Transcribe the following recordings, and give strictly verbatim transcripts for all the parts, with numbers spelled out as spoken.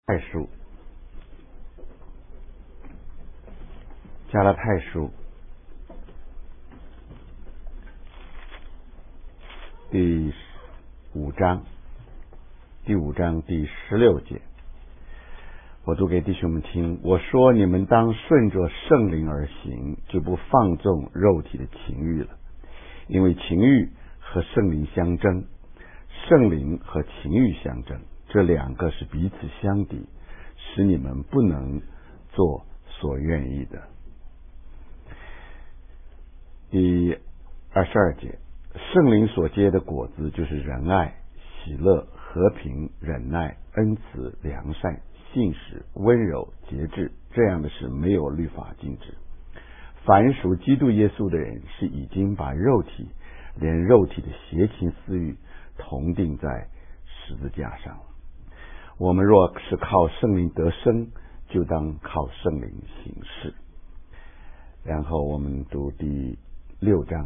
太书，加拉太书第五章，第五章第十六节，我读给弟兄们听。我说，你们当顺着圣灵而行，就不放纵肉体的情欲了。因为情欲和圣灵相争，圣灵和情欲相争，这两个是彼此相敌，使你们不能做所愿意的。第二十二节，圣灵所结的果子就是仁爱、喜乐、和平、忍耐、恩慈、良善、信实、温柔、节制，这样的事没有律法禁止。凡属基督耶稣的人，是已经把肉体连肉体的邪情私欲同定在十字架上。我们若是靠圣灵得生，就当靠圣灵行事。然后我们读第六章。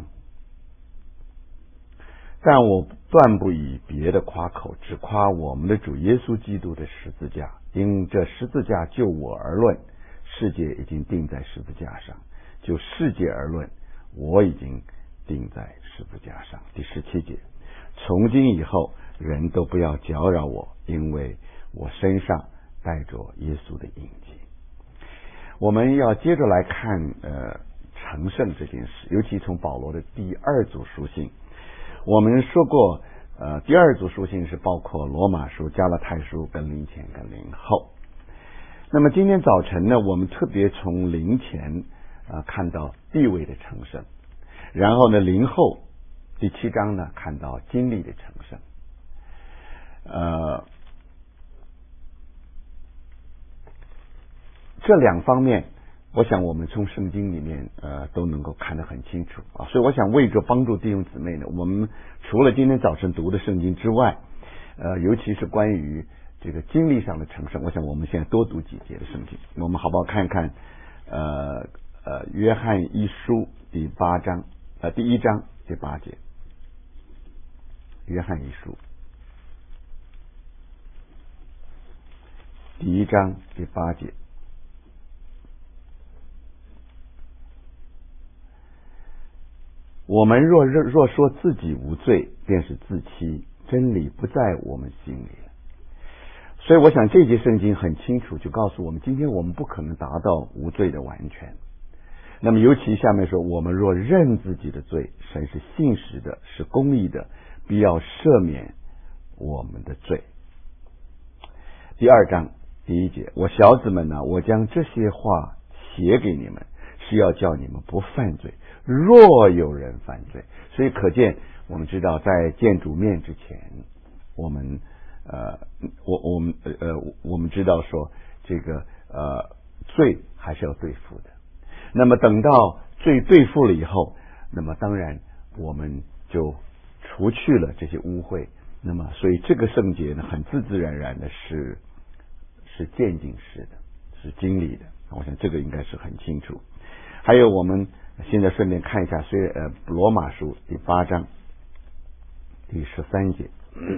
但我断不以别的夸口，只夸我们的主耶稣基督的十字架。因这十字架就我而论，世界已经钉在十字架上；就世界而论，我已经钉在十字架上。第十七节，从今以后，人都不要搅扰我，因为我身上带着耶稣的印记。我们要接着来看呃成圣这件事，尤其从保罗的第二组书信。我们说过，呃，第二组书信是包括罗马书、加拉太书跟灵前跟灵后。那么今天早晨呢，我们特别从灵前啊、呃、看到地位的成圣，然后呢，灵后第七章呢看到经历的成圣。呃，这两方面，我想我们从圣经里面呃都能够看得很清楚啊，所以我想为着帮助弟兄姊妹呢，我们除了今天早晨读的圣经之外，呃，尤其是关于这个经历上的成圣，我想我们现在多读几节的圣经，我们好不好看看呃呃约翰一书第八章呃第一章第八节，约翰一书第一章第八节。我们若若说自己无罪，便是自欺，真理不在我们心里了。所以我想这节圣经很清楚，就告诉我们，今天我们不可能达到无罪的完全。那么尤其下面说，我们若认自己的罪，神是信实的，是公义的，必要赦免我们的罪。第二章第一节，我小子们呢、啊，我将这些话写给你们，是要叫你们不犯罪。若有人犯罪，所以可见我们知道，在见主面之前，我们呃，我我们呃我们知道说这个呃罪还是要对付的。那么等到罪对付了以后，那么当然我们就除去了这些污秽。那么所以这个圣洁呢，很自自然然的是是渐进式的，是经历的。我想这个应该是很清楚。还有我们现在顺便看一下，虽然呃罗马书第八章第十三节，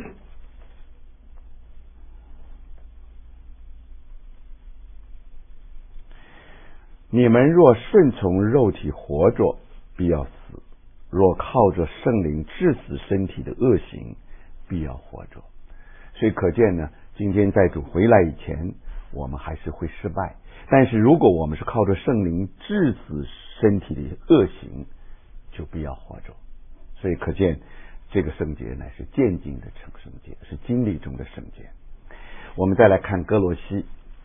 你们若顺从肉体活着，必要死；若靠着圣灵治死身体的恶行，必要活着。所以可见呢，今天在主回来以前，我们还是会失败。但是如果我们是靠着圣灵治死身体的恶行，就必要活着。所以可见这个圣洁乃是渐进的成圣洁，是经历中的圣洁。我们再来看哥罗西，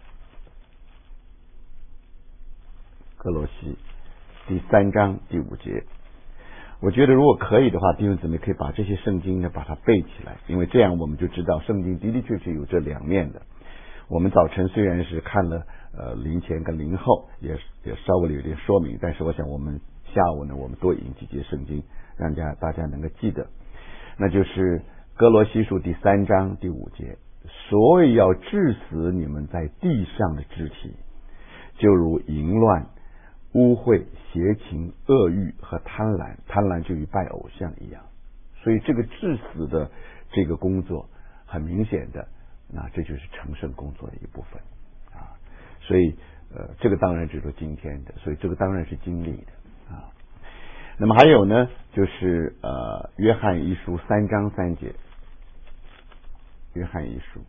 哥罗西第三章第五节。我觉得如果可以的话，弟兄姊妹可以把这些圣经呢把它背起来，因为这样我们就知道圣经的的确确有这两面的。我们早晨虽然是看了呃灵前跟灵后，也也稍微有点说明，但是我想我们下午呢，我们多引几节圣经，让大家大家能够记得。那就是哥罗西书第三章第五节，所以要治死你们在地上的肢体，就如淫乱、污秽、邪情、恶欲和贪婪，贪婪就与拜偶像一样。所以这个治死的这个工作，很明显的， 那这就是成圣工作的一部分啊。所以呃，这个当然只是今天的，所以这个当然是经历的啊。那么还有呢，就是呃，约翰一书三章三节，约翰一书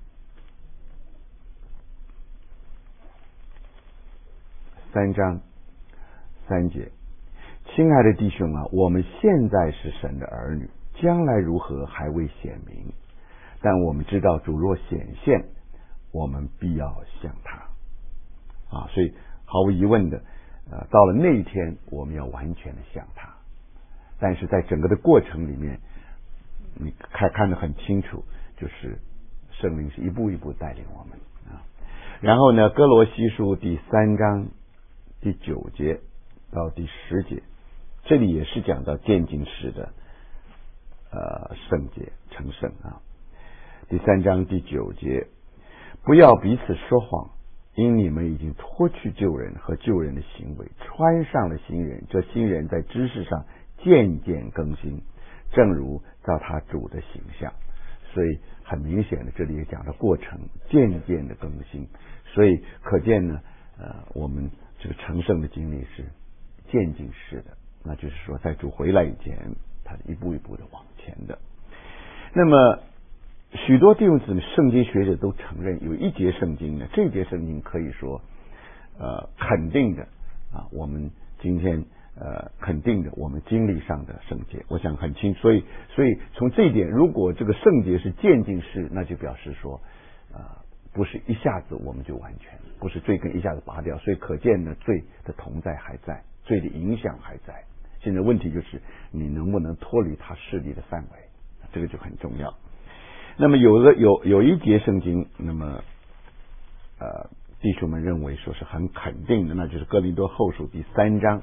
三章三节，亲爱的弟兄啊，我们现在是神的儿女，将来如何还未显明，但我们知道主若显现，我们必要像他啊。所以毫无疑问的，呃，到了那一天，我们要完全的像他。但是在整个的过程里面，你看看得很清楚，就是圣灵是一步一步带领我们啊。然后呢，哥罗西书第三章第九节到第十节，这里也是讲到渐进式的呃圣洁成圣啊。第三章第九节，不要彼此说谎，因你们已经脱去旧人和旧人的行为，穿上了新人，这新人在知识上渐渐更新，正如照他主的形象。所以很明显的，这里也讲的过程渐渐的更新，所以可见呢，呃，我们这个成圣的经历是渐进式的，那就是说在主回来以前，他一步一步的往前的。那么许多弟兄姊妹圣经学者都承认，有一节圣经呢，这节圣经可以说呃肯定的啊，我们今天呃肯定的我们经历上的圣洁，我想很清。所以所以从这一点，如果这个圣洁是渐进式，那就表示说呃不是一下子我们就完全，不是罪根一下子拔掉，所以可见呢，罪的同在还在，罪的影响还在。现在问题就是你能不能脱离他势力的范围，这个就很重要。那么有的有有一节圣经，那么呃弟兄们认为说是很肯定的，那就是哥林多后书第三章，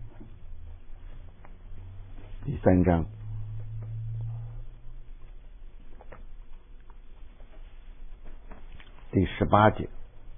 第三章第十八节，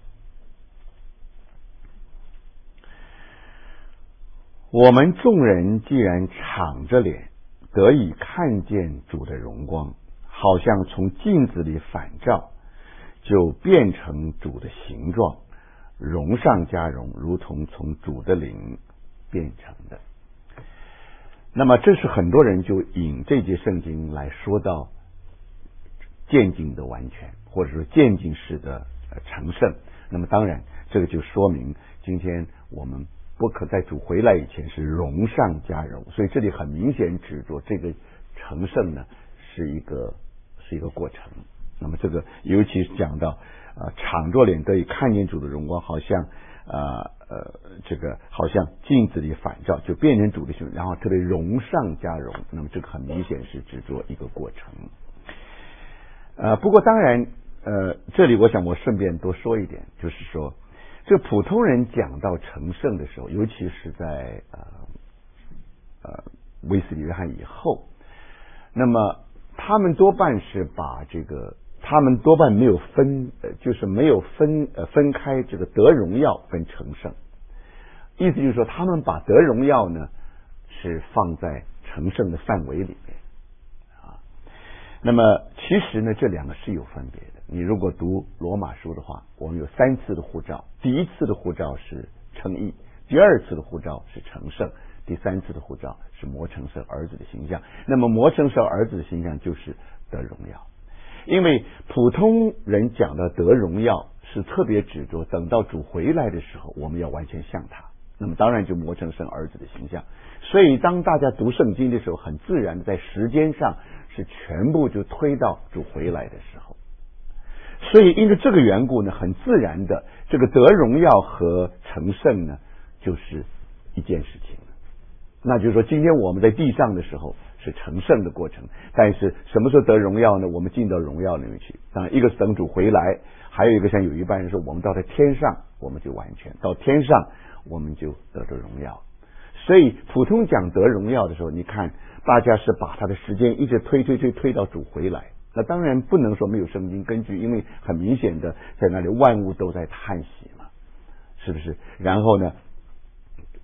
我们众人既然敞着脸得以看见主的荣光，好像从镜子里反照，就变成主的形状，荣上加荣，如同从主的灵变成的。那么这是很多人就引这节圣经来说到渐进的完全，或者说渐进式的成圣。那么当然这个就说明今天我们不可在主回来以前是荣上加荣，所以这里很明显指出这个成圣呢是一个是一个过程。那么这个尤其是讲到呃敞着脸得以看见主的荣光，好像呃呃这个好像镜子里反照，就变成主的形象，然后特别荣上加荣。那么这个很明显是指出一个过程。呃不过当然呃这里我想我顺便多说一点，就是说这个普通人讲到成圣的时候，尤其是在呃呃威斯理约翰以后，那么他们多半是把这个，他们多半没有分，呃，就是没有分呃分开这个得荣耀跟成圣。意思就是说，他们把得荣耀呢是放在成圣的范围里面啊。那么其实呢，这两个是有分别的。你如果读罗马书的话，我们有三次的呼召，第一次的呼召是称义，第二次的呼召是成圣，第三次的呼召是磨成圣儿子的形象。那么磨成圣儿子的形象就是得荣耀，因为普通人讲的得荣耀是特别指着等到主回来的时候，我们要完全像他，那么当然就磨成圣儿子的形象。所以当大家读圣经的时候，很自然的在时间上是全部就推到主回来的时候。所以因着这个缘故呢，很自然的这个得荣耀和成圣呢就是一件事情。那就是说今天我们在地上的时候是成圣的过程，但是什么时候得荣耀呢？我们进到荣耀里面去。当然一个是等主回来，还有一个像有一半人说我们到了天上我们就完全，到天上我们就得着荣耀。所以普通讲得荣耀的时候，你看大家是把他的时间一直推推推推到主回来。那当然不能说没有圣经根据，因为很明显的在那里万物都在叹息嘛，是不是？然后呢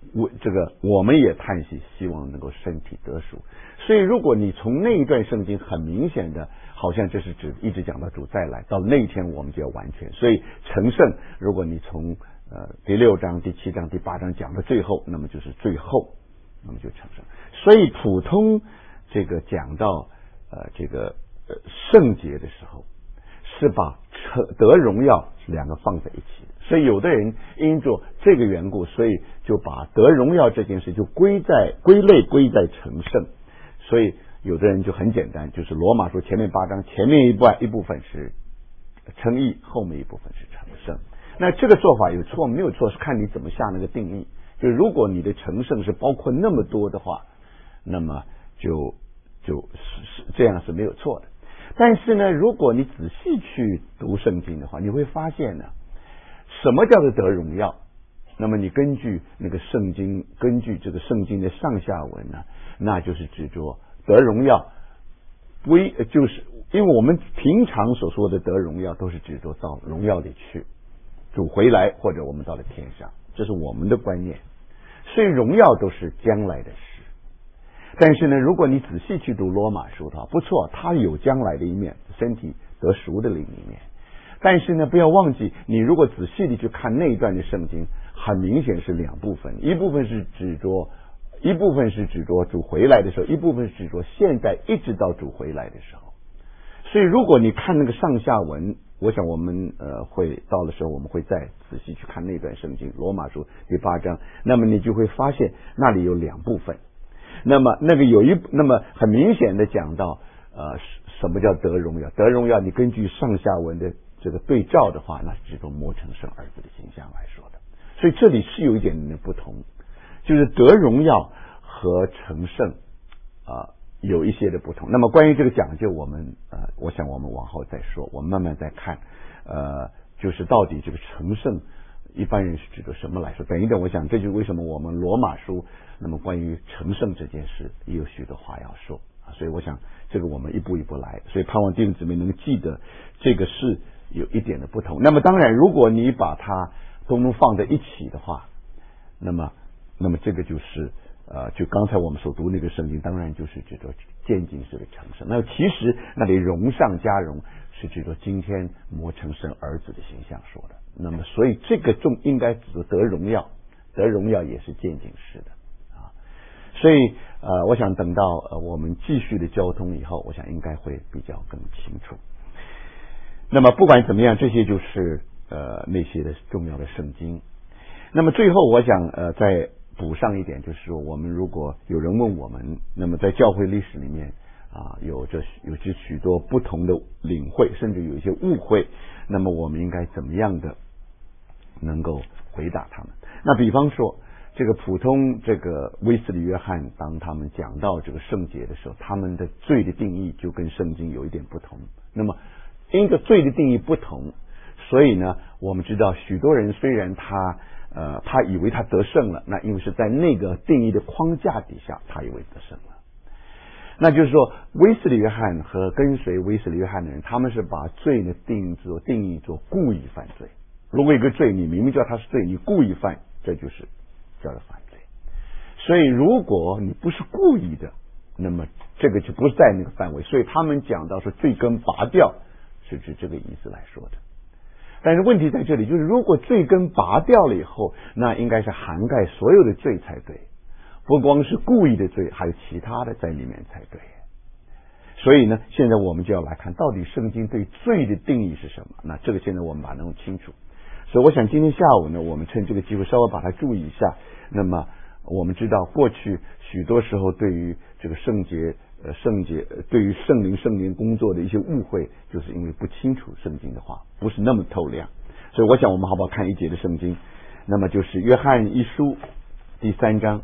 我这个我们也叹息，希望能够身体得赎。所以如果你从那一段圣经很明显的，好像这是指一直讲到主再来，到那一天我们就要完全。所以成圣，如果你从呃第六章、第七章、第八章讲到最后，那么就是最后，那么就成圣。所以普通这个讲到呃这个呃圣洁的时候，是把得荣耀两个放在一起的。所以有的人因着这个缘故，所以就把得荣耀这件事就归在归类归在成圣。所以有的人就很简单，就是罗马书前面八章前面一半一部分是称义，后面一部分是成圣。那这个做法有错没有错，是看你怎么下那个定义。就如果你的成圣是包括那么多的话，那么就就是这样是没有错的。但是呢，如果你仔细去读圣经的话，你会发现呢，什么叫做得荣耀？那么你根据那个圣经，根据这个圣经的上下文呢，那就是指着得荣耀，为就是因为我们平常所说的得荣耀，都是指着到荣耀里去，主回来或者我们到了天上，这是我们的观念。所以荣耀都是将来的事。但是呢，如果你仔细去读罗马书的话，不错，它有将来的一面，身体得赎的另一面。但是呢，不要忘记，你如果仔细的去看那一段的圣经，很明显是两部分，一部分是指着，一部分是指着主回来的时候，一部分是指着现在一直到主回来的时候。所以如果你看那个上下文，我想我们呃会到的时候，我们会再仔细去看那段圣经，罗马书第八章，那么你就会发现那里有两部分。那么那个有一，那么很明显的讲到呃什么叫得荣耀？得荣耀，你根据上下文的这个对照的话，那是指着磨成圣儿子的形象来说的。所以这里是有一点点的不同，就是得荣耀和成圣啊、呃、有一些的不同。那么关于这个讲究，我们呃我想我们往后再说，我们慢慢再看，呃就是到底这个成圣一般人是指着什么来说。等一等，我想这就是为什么我们罗马书那么关于成圣这件事也有许多话要说啊。所以我想这个我们一步一步来，所以盼望弟兄姊妹能记得这个是有一点的不同。那么当然，如果你把它都能放在一起的话，那么那么这个就是呃，就刚才我们所读那个圣经，当然就是指着渐进式的成圣。那其实那里荣上加荣是指着今天磨成圣儿子的形象说的。那么所以这个重应该指着得荣耀，得荣耀也是渐进式的啊。所以呃，我想等到呃我们继续的交通以后，我想应该会比较更清楚。那么不管怎么样，这些就是呃那些的重要的圣经。那么最后我想呃再补上一点，就是说我们如果有人问我们，那么在教会历史里面啊有着有着许多不同的领会，甚至有一些误会，那么我们应该怎么样的能够回答他们？那比方说这个普通这个威斯理约翰，当他们讲到这个圣洁的时候，他们的罪的定义就跟圣经有一点不同。那么因着罪的定义不同，所以呢我们知道许多人虽然他呃他以为他得胜了，那因为是在那个定义的框架底下，他以为得胜了。那就是说威斯理约翰和跟随威斯理约翰的人，他们是把罪呢定义作定义作故意犯罪。如果一个罪你明明知道它是罪，你故意犯，这就是叫做犯罪。所以如果你不是故意的，那么这个就不是在那个范围。所以他们讲到说罪根拔掉，是指这个意思来说的。但是问题在这里，就是如果罪根拔掉了以后，那应该是涵盖所有的罪才对，不光是故意的罪，还有其他的在里面才对。所以呢，现在我们就要来看到底圣经对罪的定义是什么。那这个现在我们把它弄清楚。所以我想今天下午呢，我们趁这个机会稍微把它注意一下。那么我们知道过去许多时候对于这个圣洁呃圣洁对于圣灵圣灵工作的一些误会，就是因为不清楚圣经的话，不是那么透亮。所以我想我们好不好看一节的圣经，那么就是约翰一书第三章。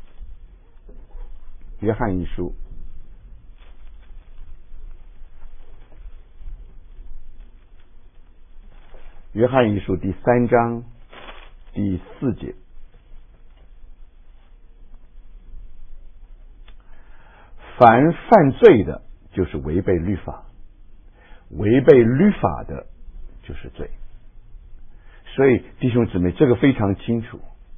约翰一书约翰一书第三章第四节，凡犯罪的就是违背律法，违背律法的就是罪。所以弟兄姊妹，这个非常清楚。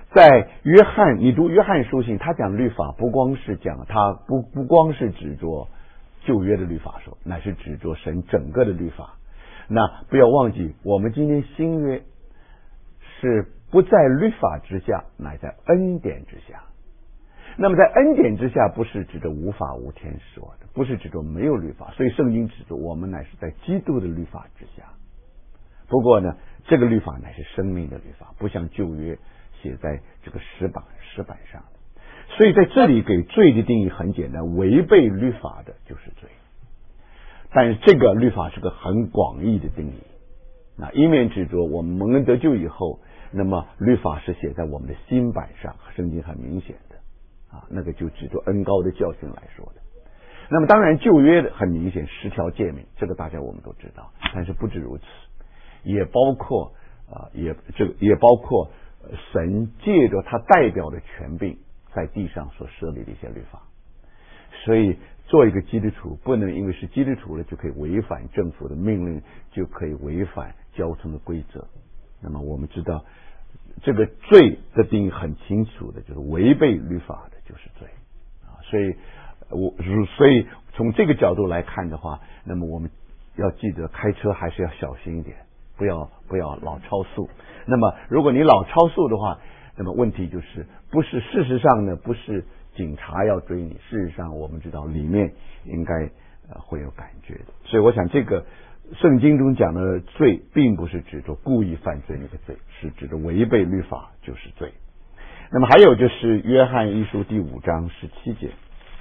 在约翰，你读约翰书信，他讲律法不光是讲他不不光是指着旧约的律法说，乃是指着神整个的律法。那不要忘记，我们今天新约是不在律法之下，乃在恩典之下。那么在恩典之下，不是指着无法无天说的，不是指着没有律法，所以圣经指着我们乃是在基督的律法之下。不过呢，这个律法乃是生命的律法，不像旧约写在这个石板石板上的。所以在这里给罪的定义很简单，违背律法的就是罪。但是这个律法是个很广义的定义，那一面指着我们蒙恩得救以后，那么律法是写在我们的心板上，圣经很明显的啊，那个就指着恩膏的教训来说的。那么当然旧约的很明显十条诫命，这个大家我们都知道，但是不止如此，也包括啊、呃，也这个也包括、呃、神借着他代表的权柄在地上所设立的一些律法。所以做一个基督徒，不能因为是基督徒了就可以违反政府的命令，就可以违反交通的规则。那么我们知道这个罪的定义很清楚的，就是违背律法的就是罪啊。所以我所以从这个角度来看的话，那么我们要记得开车还是要小心一点，不要不要老超速。那么如果你老超速的话，那么问题就是不是事实上呢不是警察要追你，事实上我们知道里面应该呃会有感觉的。所以我想这个圣经中讲的罪并不是指着故意犯罪那个罪，是指着违背律法就是罪。那么还有就是约翰一书第五章十七节，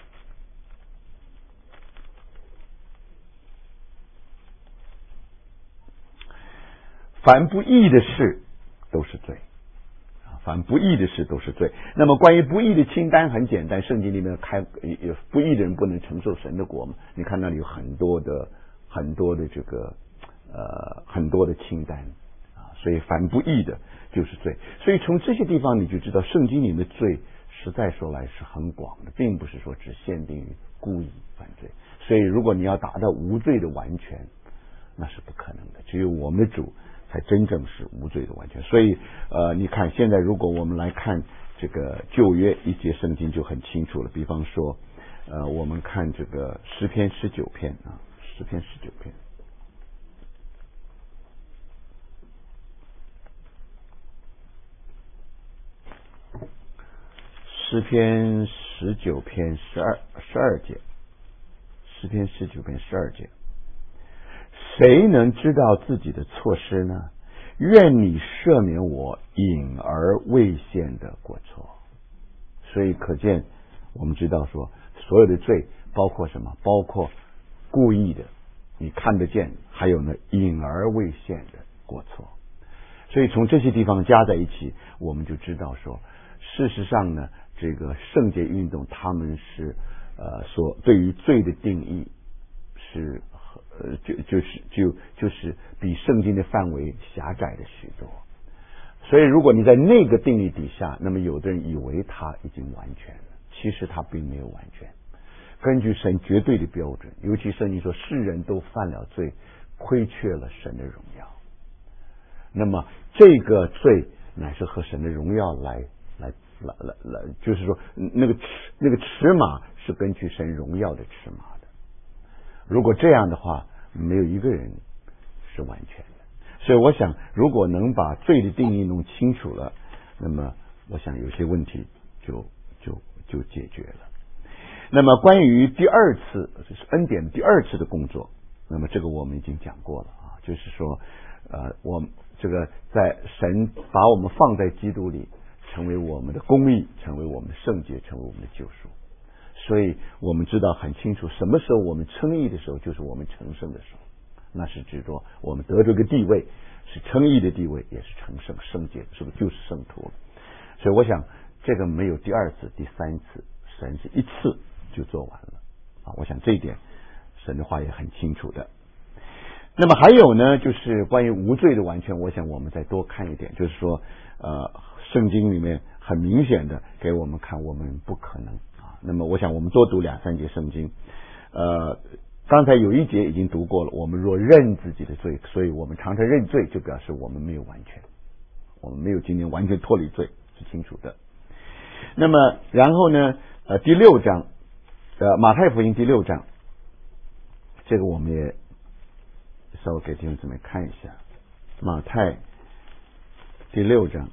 凡不义的事都是罪，凡不义的事都是罪。那么关于不义的清单很简单，圣经里面开不义的人不能承受神的国嘛，你看那里有很多的很多的这个呃很多的清单啊，所以凡不义的就是罪。所以从这些地方你就知道圣经里的罪实在说来是很广的，并不是说只限定于故意犯罪。所以如果你要达到无罪的完全，那是不可能的，只有我们的主才真正是无罪的完全。所以呃，你看现在如果我们来看这个旧约一节圣经就很清楚了，比方说呃，我们看这个诗篇十九篇啊，诗篇十九篇，诗篇十九篇十二十二节，诗篇十九篇十二节，谁能知道自己的错失呢？愿你赦免我隐而未现的过错。所以可见我们知道说所有的罪包括什么？包括故意的你看得见，还有呢隐而未现的过错。所以从这些地方加在一起，我们就知道说事实上呢这个圣洁运动他们是呃所对于罪的定义是呃，就就是就就是比圣经的范围狭窄了许多。所以如果你在那个定义底下，那么有的人以为他已经完全了，其实他并没有完全。根据神绝对的标准，尤其圣经说世人都犯了罪，亏缺了神的荣耀。那么这个罪乃是和神的荣耀来来来来来，就是说那个尺那个尺码是根据神荣耀的尺码。如果这样的话，没有一个人是完全的。所以我想如果能把罪的定义弄清楚了，那么我想有些问题就就就解决了。那么关于第二次就是恩典第二次的工作，那么这个我们已经讲过了啊，就是说呃，我这个在神把我们放在基督里，成为我们的公义，成为我们的圣洁，成为我们的救赎。所以我们知道很清楚，什么时候我们称义的时候，就是我们成圣的时候。那是指着我们得这个地位，是称义的地位，也是成圣圣洁，是不是就是圣徒了？所以我想这个没有第二次第三次，神是一次就做完了啊！我想这一点神的话也很清楚的。那么还有呢，就是关于无罪的完全，我想我们再多看一点，就是说呃，圣经里面很明显的给我们看我们不可能。那么我想我们多读两三节圣经，呃，刚才有一节已经读过了，我们若认自己的罪，所以我们常常认罪，就表示我们没有完全，我们没有今天完全脱离罪， 是清楚的。那么然后呢，呃，第六章，呃，马太福音第六章，这个我们也稍微给弟兄姊妹看一下，马太第六章。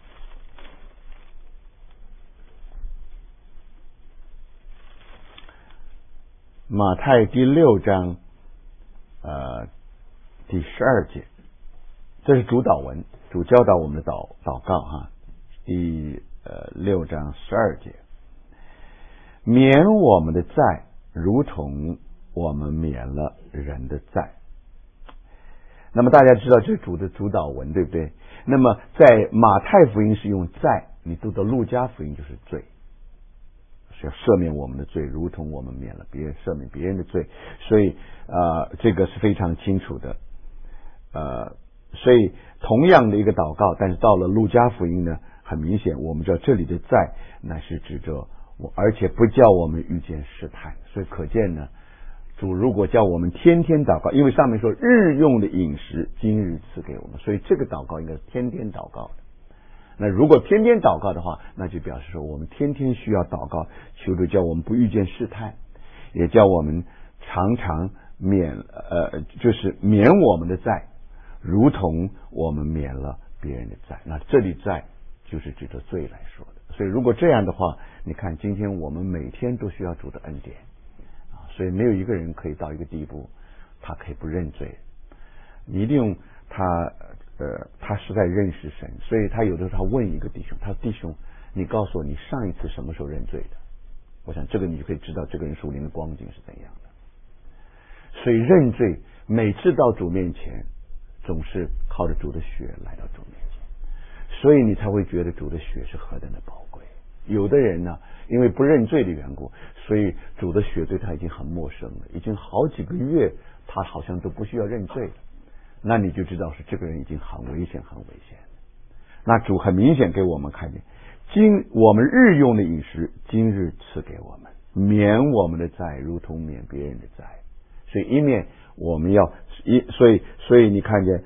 马太第六章，呃，第十二节，这是主祷文，主教导我们的祷祷告哈。第呃六章十二节，免我们的债，如同我们免了人的债。那么大家知道这是主的主祷文，对不对？那么在马太福音是用债，你读到路加福音就是罪。要赦免我们的罪，如同我们免了别人赦免别人的罪，所以呃这个是非常清楚的。呃，所以同样的一个祷告，但是到了路加福音呢，很明显我们知道这里的债乃是指着我，而且不叫我们遇见试探，所以可见呢，主如果叫我们天天祷告，因为上面说日用的饮食今日赐给我们，所以这个祷告应该是天天祷告的。那如果天天祷告的话，那就表示说我们天天需要祷告，求主叫我们不遇见试探，也叫我们常常免呃就是免我们的债，如同我们免了别人的债。那这里债就是指着罪来说的。所以如果这样的话，你看今天我们每天都需要主的恩典啊，所以没有一个人可以到一个地步他可以不认罪，你一定用他呃，他是在认识神，所以他有的时候他问一个弟兄，他说弟兄，你告诉我你上一次什么时候认罪的？我想这个你就可以知道这个人属灵的光景是怎样的。所以认罪每次到主面前，总是靠着主的血来到主面前，所以你才会觉得主的血是何等的宝贵。有的人呢，因为不认罪的缘故，所以主的血对他已经很陌生了，已经好几个月他好像都不需要认罪了。那你就知道是这个人已经很危险很危险。那主很明显给我们看见，今我们日用的饮食今日赐给我们，免我们的债如同免别人的债。所以一面我们要一所以所以你看见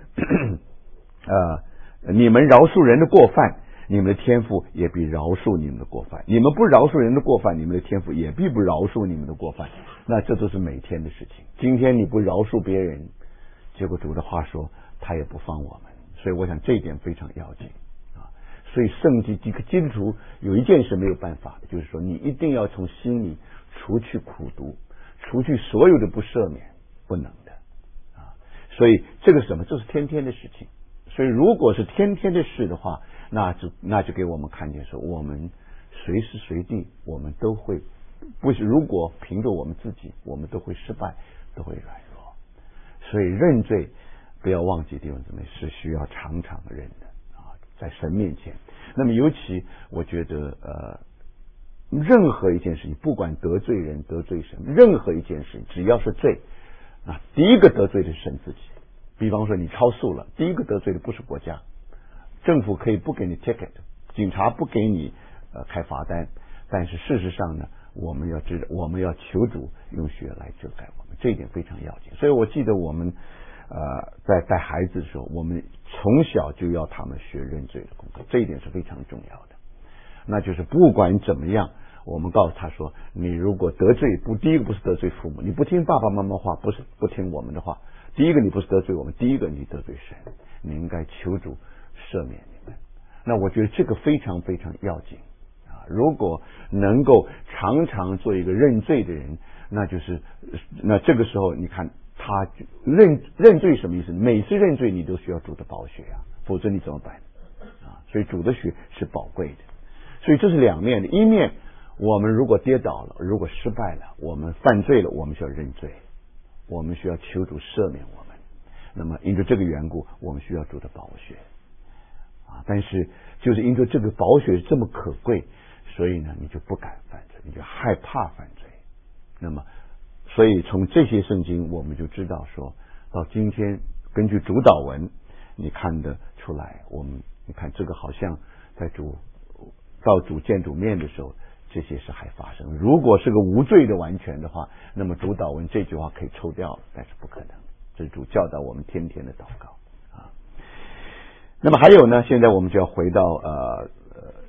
呃你们饶恕人的过犯，你们的天父也必饶恕你们的过犯，你们不饶恕人的过犯，你们的天父也必不饶恕你们的过犯。那这都是每天的事情。今天你不饶恕别人，结果主的话说他也不放我们，所以我想这一点非常要紧啊。所以圣经这个基督徒有一件事没有办法的，就是说你一定要从心里除去苦毒，除去所有的不赦免，不能的啊。所以这个是什么？这是天天的事情。所以如果是天天的事的话，那就那就给我们看见说，我们随时随地我们都会不是，如果凭着我们自己，我们都会失败，都会软弱。所以认罪不要忘记弟兄姊妹是需要常常认的啊，在神面前。那么尤其我觉得呃任何一件事情，不管得罪人得罪神，任何一件事只要是罪，那第一个得罪的是神自己。比方说你超速了，第一个得罪的不是国家，政府可以不给你 ticket， 警察不给你呃开罚单，但是事实上呢，我们要知道，我们要求主用血来遮盖我们，这一点非常要紧。所以我记得我们呃在带孩子的时候，我们从小就要他们学认罪的功课，这一点是非常重要的。那就是不管怎么样，我们告诉他说，你如果得罪不，第一个不是得罪父母，你不听爸爸妈妈话，不是不听我们的话，第一个你不是得罪我们，第一个你得罪神，你应该求主赦免你们。那我觉得这个非常非常要紧啊！如果能够常常做一个认罪的人，那就是那这个时候你看他认认罪什么意思？每次认罪你都需要主的宝血啊，否则你怎么办啊？所以主的血是宝贵的。所以这是两面的，一面我们如果跌倒了，如果失败了，我们犯罪了，我们需要认罪，我们需要求主赦免我们。那么因着这个缘故，我们需要主的宝血啊！但是就是因着这个宝血是这么可贵，所以呢，你就不敢犯罪，你就害怕犯罪。那么，所以从这些圣经，我们就知道说，到今天根据主祷文，你看得出来，我们你看这个好像在主到主见主面的时候，这些事还发生。如果是个无罪的完全的话，那么主祷文这句话可以抽掉了，但是不可能。这是主教导我们天天的祷告啊。那么还有呢，现在我们就要回到呃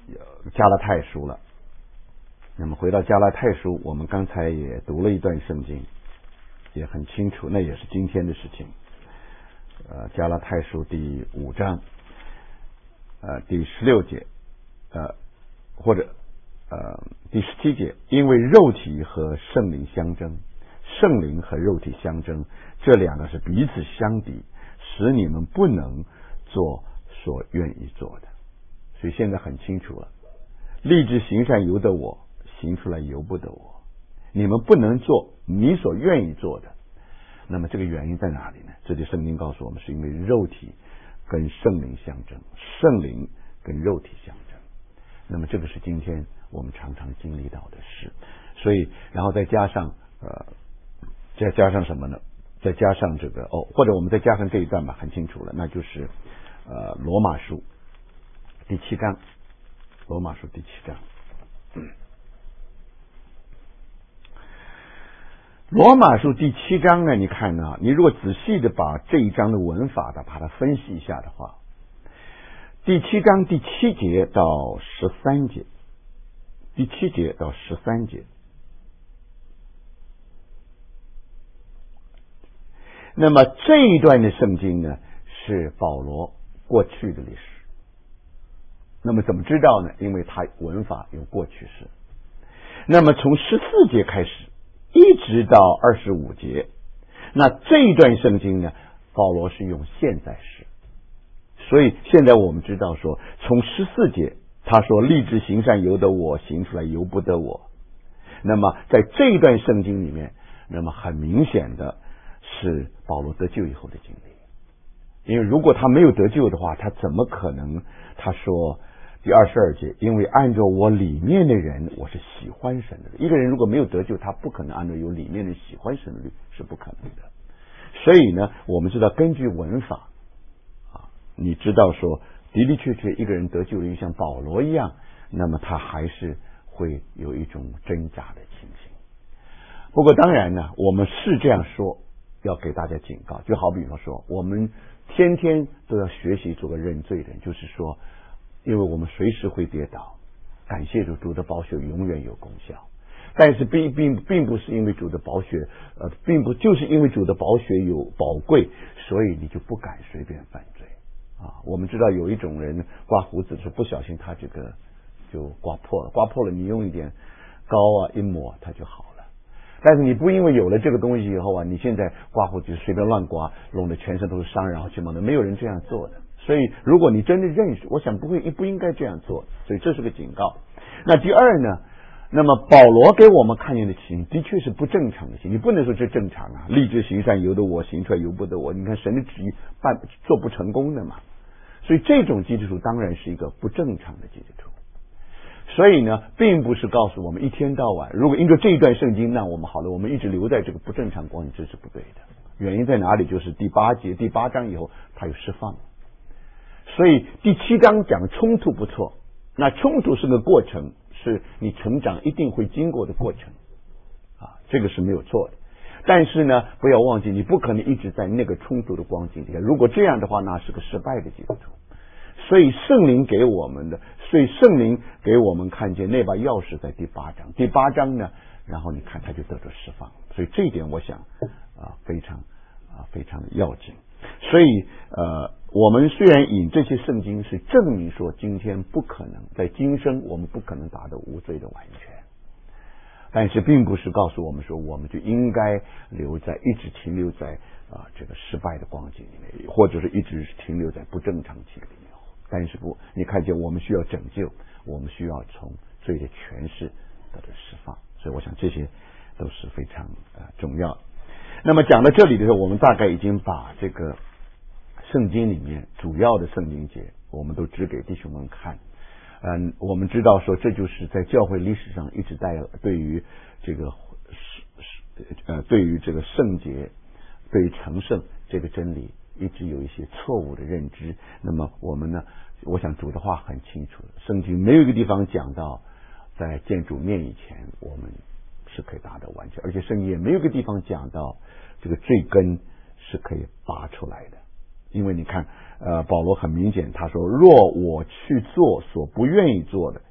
加拉太书了。那么回到加拉太书，我们刚才也读了一段圣经，也很清楚，那也是今天的事情。呃，加拉太书第五章，呃，第十六节，呃，或者呃第十七节，因为肉体和圣灵相争，圣灵和肉体相争，这两个是彼此相敌，使你们不能做所愿意做的。所以现在很清楚了，立志行善由得我，行出来由不得我。你们不能做你所愿意做的。那么这个原因在哪里呢？这里圣经告诉我们，是因为肉体跟圣灵相争，圣灵跟肉体相争。那么这个是今天我们常常经历到的事。所以然后再加上呃再加上什么呢？再加上这个哦，或者我们再加上这一段吧，很清楚了，那就是呃罗马书第七章，罗马书第七章。罗马书第七章呢，你看呢，你如果仔细的把这一章的文法的把它分析一下的话，第七章第七节到十三节，第七节到十三节，那么这一段的圣经呢，是保罗过去的历史。那么怎么知道呢？因为他文法有过去式。那么从十四节开始一直到二十五节，那这一段圣经呢，保罗是用现在时。所以现在我们知道说，从十四节他说立志行善由得我，行出来由不得我。那么在这一段圣经里面，那么很明显的是保罗得救以后的经历。因为如果他没有得救的话，他怎么可能他说第二十二节，因为按照我里面的人，我是喜欢神的。一个人如果没有得救，他不可能按照有里面的喜欢神的律，是不可能的。所以呢，我们知道根据文法啊，你知道说的的确确一个人得救的像保罗一样，那么他还是会有一种挣扎的情形。不过当然呢，我们是这样说，要给大家警告，就好比方说我们天天都要学习做个认罪的人，就是说因为我们随时会跌倒，感谢主，主的宝血永远有功效。但是并并并不是因为主的宝血，呃，并不就是因为主的宝血有宝贵，所以你就不敢随便犯罪啊。我们知道有一种人刮胡子的时候不小心他这个就刮破了，刮破了你用一点膏啊一抹它就好了。但是你不因为有了这个东西以后啊，你现在刮胡子就随便乱刮，弄得全身都是伤，然后去忙的，没有人这样做的。所以如果你真的认识，我想不会不应该这样做，所以这是个警告。那第二呢，那么保罗给我们看见的情形的确是不正常的情形，你不能说这正常啊，立志行善由得我，行出来由不得我。你看神的旨意办做不成功的嘛，所以这种基督徒当然是一个不正常的基督徒。所以呢，并不是告诉我们一天到晚，如果因着这一段圣经，那我们好了，我们一直留在这个不正常光景，这是不对的。原因在哪里？就是第八节第八章以后他有释放。所以第七章讲冲突不错，那冲突是个过程，是你成长一定会经过的过程啊，这个是没有错的。但是呢，不要忘记，你不可能一直在那个冲突的光景底下，如果这样的话，那是个失败的基督徒。所以圣灵给我们的，所以圣灵给我们看见那把钥匙在第八章，第八章呢，然后你看他就得到释放。所以这一点我想啊非常啊非常的要紧。所以呃我们虽然引这些圣经是证明说今天不可能在今生我们不可能达到无罪的完全，但是并不是告诉我们说我们就应该留在一直停留在啊这个失败的光景里面，或者是一直停留在不正常期里面。但是不，你看见我们需要拯救，我们需要从罪的权势得到释放，所以我想这些都是非常呃重要的。那么讲到这里的时候，我们大概已经把这个圣经里面主要的圣经节我们都指给弟兄们看。嗯，我们知道说这就是在教会历史上一直带对于这个呃对于这个圣洁，对于成圣这个真理一直有一些错误的认知。那么我们呢，我想主的话很清楚，圣经没有一个地方讲到在见主面以前我们是可以达到完全，而且圣经也没有一个地方讲到这个罪根是可以拔出来的。因为你看呃，保罗很明显他说，若我去做所不愿意做的，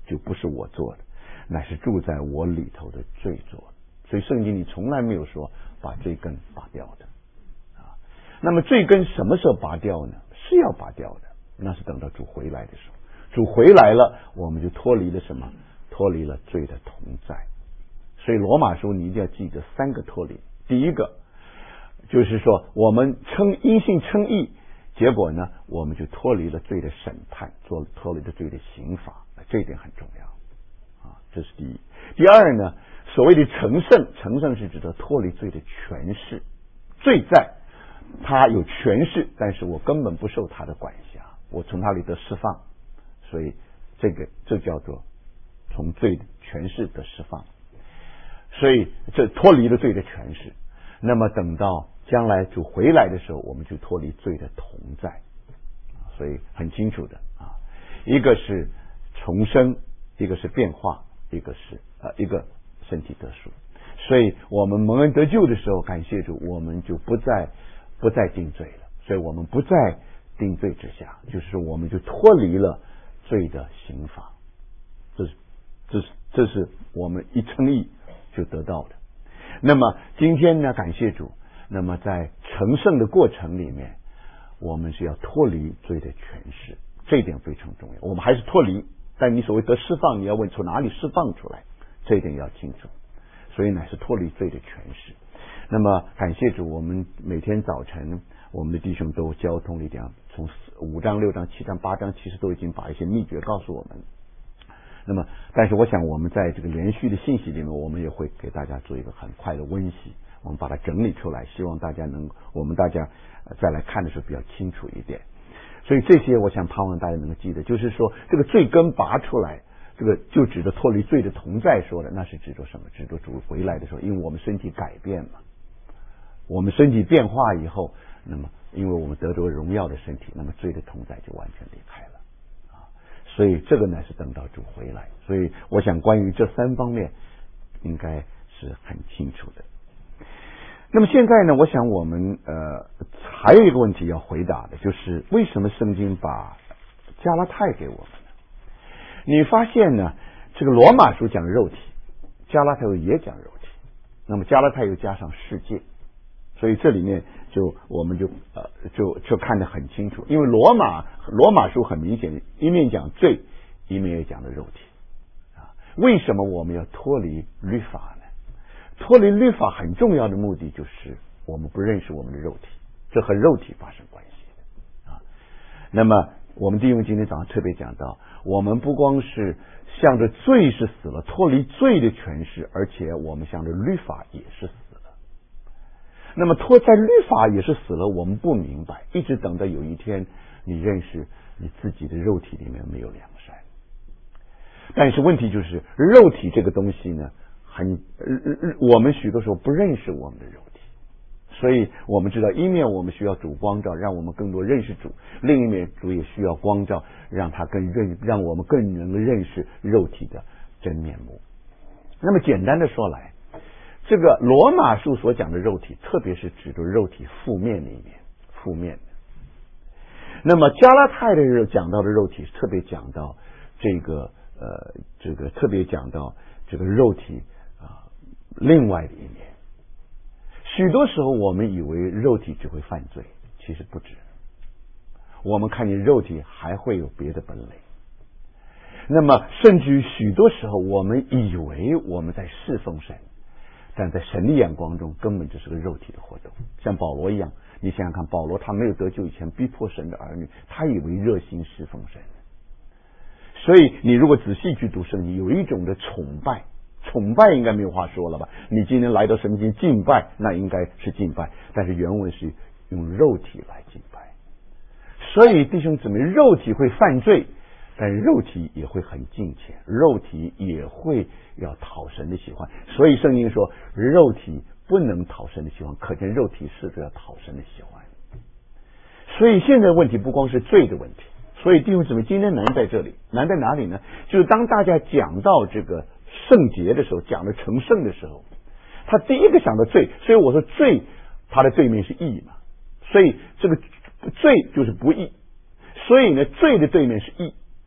就不是我做的，乃是住在我里头的罪做的。所以圣经里从来没有说把罪根拔掉的啊。那么罪根什么时候拔掉呢？是要拔掉的，那是等到主回来的时候。主回来了，我们就脱离了什么？脱离了罪的同在。所以罗马书你一定要记得三个脱离。第一个就是说，我们称因信称义，结果呢，我们就脱离了罪的审判，做脱离了罪的刑罚，这一点很重要啊，这是第一。第二呢，所谓的成圣，成圣是指的脱离罪的权势，罪在他有权势，但是我根本不受他的管辖，我从他里得释放，所以这个这叫做从罪的权势的释放，所以这脱离了罪的权势。那么等到将来主回来的时候，我们就脱离罪的同在，所以很清楚的啊，一个是重生，一个是变化，一个是呃一个身体得赎。所以我们蒙恩得救的时候，感谢主，我们就不再不再定罪了，所以我们不在定罪之下，就是说我们就脱离了罪的刑罚，这是这是这是我们一称义就得到的。那么今天呢，感谢主，那么在成圣的过程里面，我们是要脱离罪的权势，这一点非常重要。我们还是脱离，但你所谓得释放，你要问从哪里释放出来，这一点要清楚。所以乃是脱离罪的权势。那么感谢主，我们每天早晨我们的弟兄都交通力量，从五章六章七章八章其实都已经把一些秘诀告诉我们。那么但是我想我们在这个连续的信息里面，我们也会给大家做一个很快的温习，我们把它整理出来，希望大家能我们大家再来看的时候比较清楚一点。所以这些我想盼望大家能够记得，就是说这个罪根拔出来，这个就指着脱离罪的同在说的，那是指着什么？指着主回来的时候，因为我们身体改变了，我们身体变化以后，那么因为我们得着荣耀的身体，那么罪的同在就完全离开了啊。所以这个呢是等到主回来。所以我想关于这三方面应该是很清楚的。那么现在呢，我想我们呃还有一个问题要回答的，就是为什么圣经把加拉太给我们呢？你发现呢，这个罗马书讲肉体，加拉太也讲肉体，那么加拉太又加上世界，所以这里面就我们就呃就就看得很清楚。因为罗马罗马书很明显，一面讲罪，一面也讲的肉体啊。为什么我们要脱离律法呢？脱离律法很重要的目的就是我们不认识我们的肉体，这和肉体发生关系的啊。那么我们弟兄今天早上特别讲到，我们不光是向着罪是死了，脱离罪的权势，而且我们向着律法也是死了。那么脱在律法也是死了，我们不明白，一直等到有一天你认识你自己的肉体里面没有良善。但是问题就是肉体这个东西呢，很我们许多时候不认识我们的肉体，所以我们知道一面我们需要主光照，让我们更多认识主，另一面主也需要光照，让他更认让我们更能够认识肉体的真面目。那么简单的说来，这个罗马书所讲的肉体，特别是指的肉体负面的一面，负面的。那么加拉太的讲到的肉体，特别讲到这个呃这个特别讲到这个肉体啊、呃、另外的一面。许多时候我们以为肉体只会犯罪，其实不止。我们看见肉体还会有别的本领。那么甚至于许多时候我们以为我们在侍奉神，但在神的眼光中根本就是个肉体的活动。像保罗一样，你想想看，保罗他没有得救以前逼迫神的儿女，他以为热心侍奉神。所以你如果仔细去读圣经，有一种的崇拜，崇拜应该没有话说了吧？你今天来到神面前敬拜，那应该是敬拜，但是原文是用肉体来敬拜。所以弟兄姊妹，肉体会犯罪，但肉体也会很敬虔，肉体也会要讨神的喜欢。所以圣经说肉体不能讨神的喜欢，可见肉体是要讨神的喜欢。所以现在问题不光是罪的问题，所以弟兄姊妹，今天难在这里，难在哪里呢？就是当大家讲到这个圣洁的时候，讲到成圣的时候，他第一个想到罪，所以我说罪它的对面是义嘛，所以这个罪就是不义，所以呢罪的对面是义，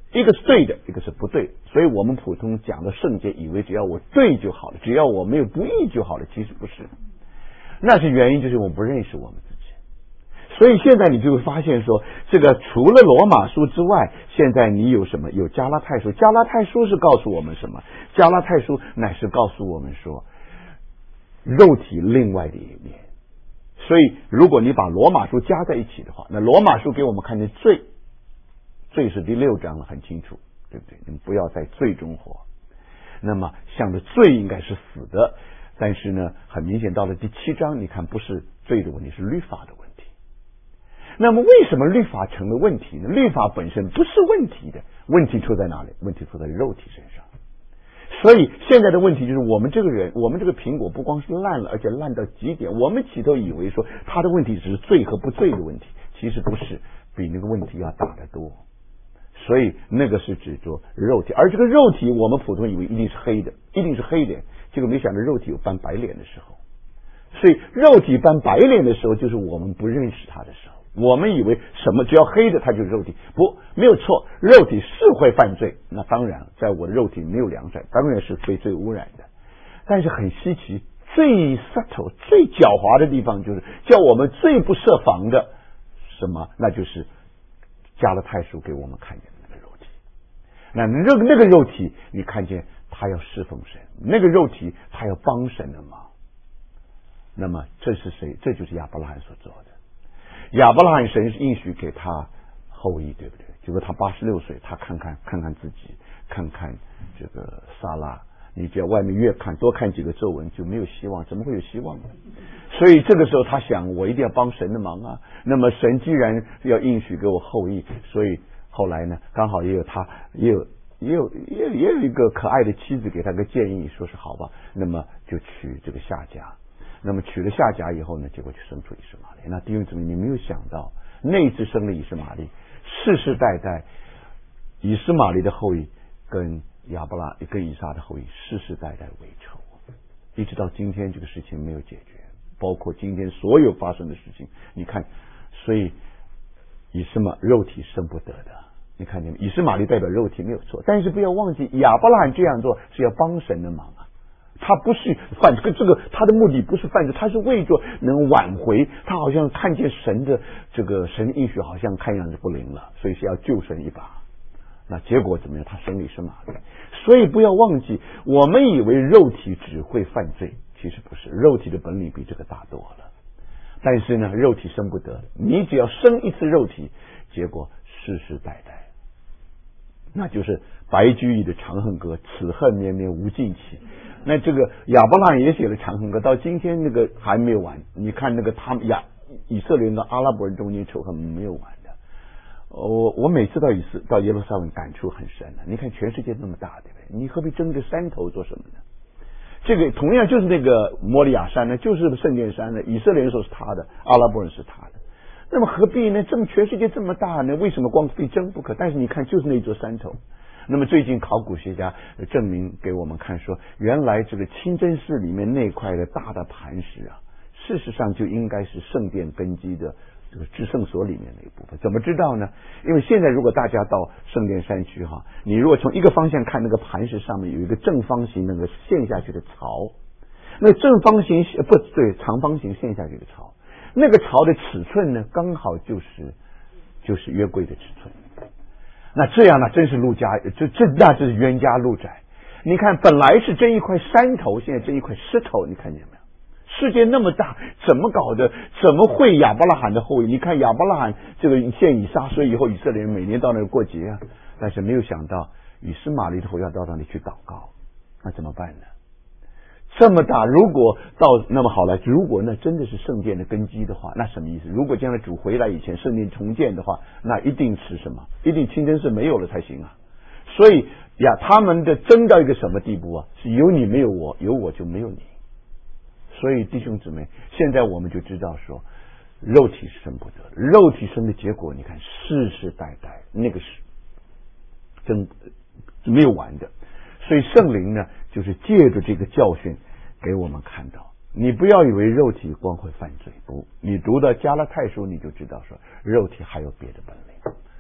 一个是对的，一个是不对，所以我们普通讲的圣洁，以为只要我对就好了，只要我没有不义就好了，其实不是，那是原因就是我们不认识我们自己。所以现在你就会发现说，这个除了罗马书之外，现在你有什么？有加拉太书。加拉太书是告诉我们什么？加拉太书乃是告诉我们说，肉体另外的一面。所以如果你把罗马书加在一起的话，那罗马书给我们看见罪，罪是第六章了，很清楚，对不对？你们不要在罪中活。那么想着罪应该是死的，但是呢，很明显到了第七章，你看不是罪的问题，是律法的问题。那么为什么律法成了问题呢？律法本身不是问题的，问题出在哪里？问题出在肉体身上。所以现在的问题就是，我们这个人，我们这个苹果不光是烂了，而且烂到极点。我们起头以为说他的问题只是罪和不罪的问题，其实不是，比那个问题要大得多。所以那个是指着肉体，而这个肉体我们普通以为一定是黑的，一定是黑脸，结果没想到肉体有斑白脸的时候。所以肉体斑白脸的时候，就是我们不认识他的时候。我们以为什么只要黑的它就是肉体，不，没有错，肉体是会犯罪，那当然在我的肉体没有良善，当然是被罪污染的。但是很稀奇，最 subtle 最狡猾的地方就是叫我们最不设防的什么，那就是加拉太书给我们看见的那个肉体。那那个那个肉体，你看见他要侍奉神，那个肉体他要帮神的忙。那么这是谁？这就是亚伯拉罕所做的。亚伯拉罕神应许给他后裔，对不对？结果他八十六岁，他看看看看自己，看看这个撒拉，你只要外面越看多看几个皱纹就没有希望，怎么会有希望呢？所以这个时候他想，我一定要帮神的忙啊。那么神既然要应许给我后裔，所以后来呢，刚好也有他也有也有也有也有一个可爱的妻子给他个建议，说是好吧，那么就娶这个夏甲。那么娶了夏甲以后呢，结果就生出以实玛利。那弟兄姊妹，你没有想到，那一次生了以实玛利，世世代代以实玛利的后裔跟亚伯拉跟以撒的后裔世世代代为仇，一直到今天这个事情没有解决，包括今天所有发生的事情，你看，所以以实玛肉体生不得的，你看见没？以实玛利代表肉体没有错，但是不要忘记，亚伯拉罕这样做是要帮神的忙啊。他不是犯这个这个，他的目的不是犯罪，他是为着能挽回。他好像看见神的这个神的应许，好像看样子不灵了，所以是要救神一把。那结果怎么样？他生了以实玛利。所以不要忘记，我们以为肉体只会犯罪，其实不是，肉体的本领比这个大多了。但是呢，肉体生不得，你只要生一次肉体，结果世世代代，那就是白居易的《长恨歌》，此恨绵绵无尽期。那这个亚伯拉罕也写了《长恨歌》，到今天那个还没有完。你看那个他们亚以色列人跟阿拉伯人中间仇恨没有完的。我我每次到以色到耶路撒冷感触很深的。你看全世界那么大，对不对？你何必争个山头做什么呢？这个同样就是那个摩利亚山呢，就是圣殿山呢，以色列人说是他的，阿拉伯人是他的。那么何必呢？这么全世界这么大呢？为什么光非争不可？但是你看，就是那座山头。那么最近考古学家证明给我们看说，原来这个清真寺里面那块的大的磐石啊，事实上就应该是圣殿根基的这个至圣所里面的一部分。怎么知道呢？因为现在如果大家到圣殿山区哈，你如果从一个方向看，那个磐石上面有一个正方形那个陷下去的槽，那个正方形不对，长方形陷下去的槽，那个槽的尺寸呢，刚好就是就是约柜的尺寸。那这样呢，真是路家，这这那是冤家路窄。你看，本来是这一块山头，现在这一块石头，你看见没有？世界那么大，怎么搞的？怎么会亚伯拉罕的后裔？你看亚伯拉罕这个献以撒，所以以后以色列人每年到那儿过节啊。但是没有想到，以实玛利的后裔要到那里去祷告，那怎么办呢？这么大，如果到那么好了，如果那真的是圣殿的根基的话，那什么意思？如果将来主回来以前圣殿重建的话，那一定是什么？一定清真寺没有了才行啊！所以呀，他们的争到一个什么地步啊？是有你没有我，有我就没有你。所以弟兄姊妹，现在我们就知道说，肉体是生不得的，肉体生的结果，你看世世代代那个是争没有完的。所以圣灵呢，就是借着这个教训给我们看到，你不要以为肉体光会犯罪，不，你读到加拉太书你就知道说，肉体还有别的本领。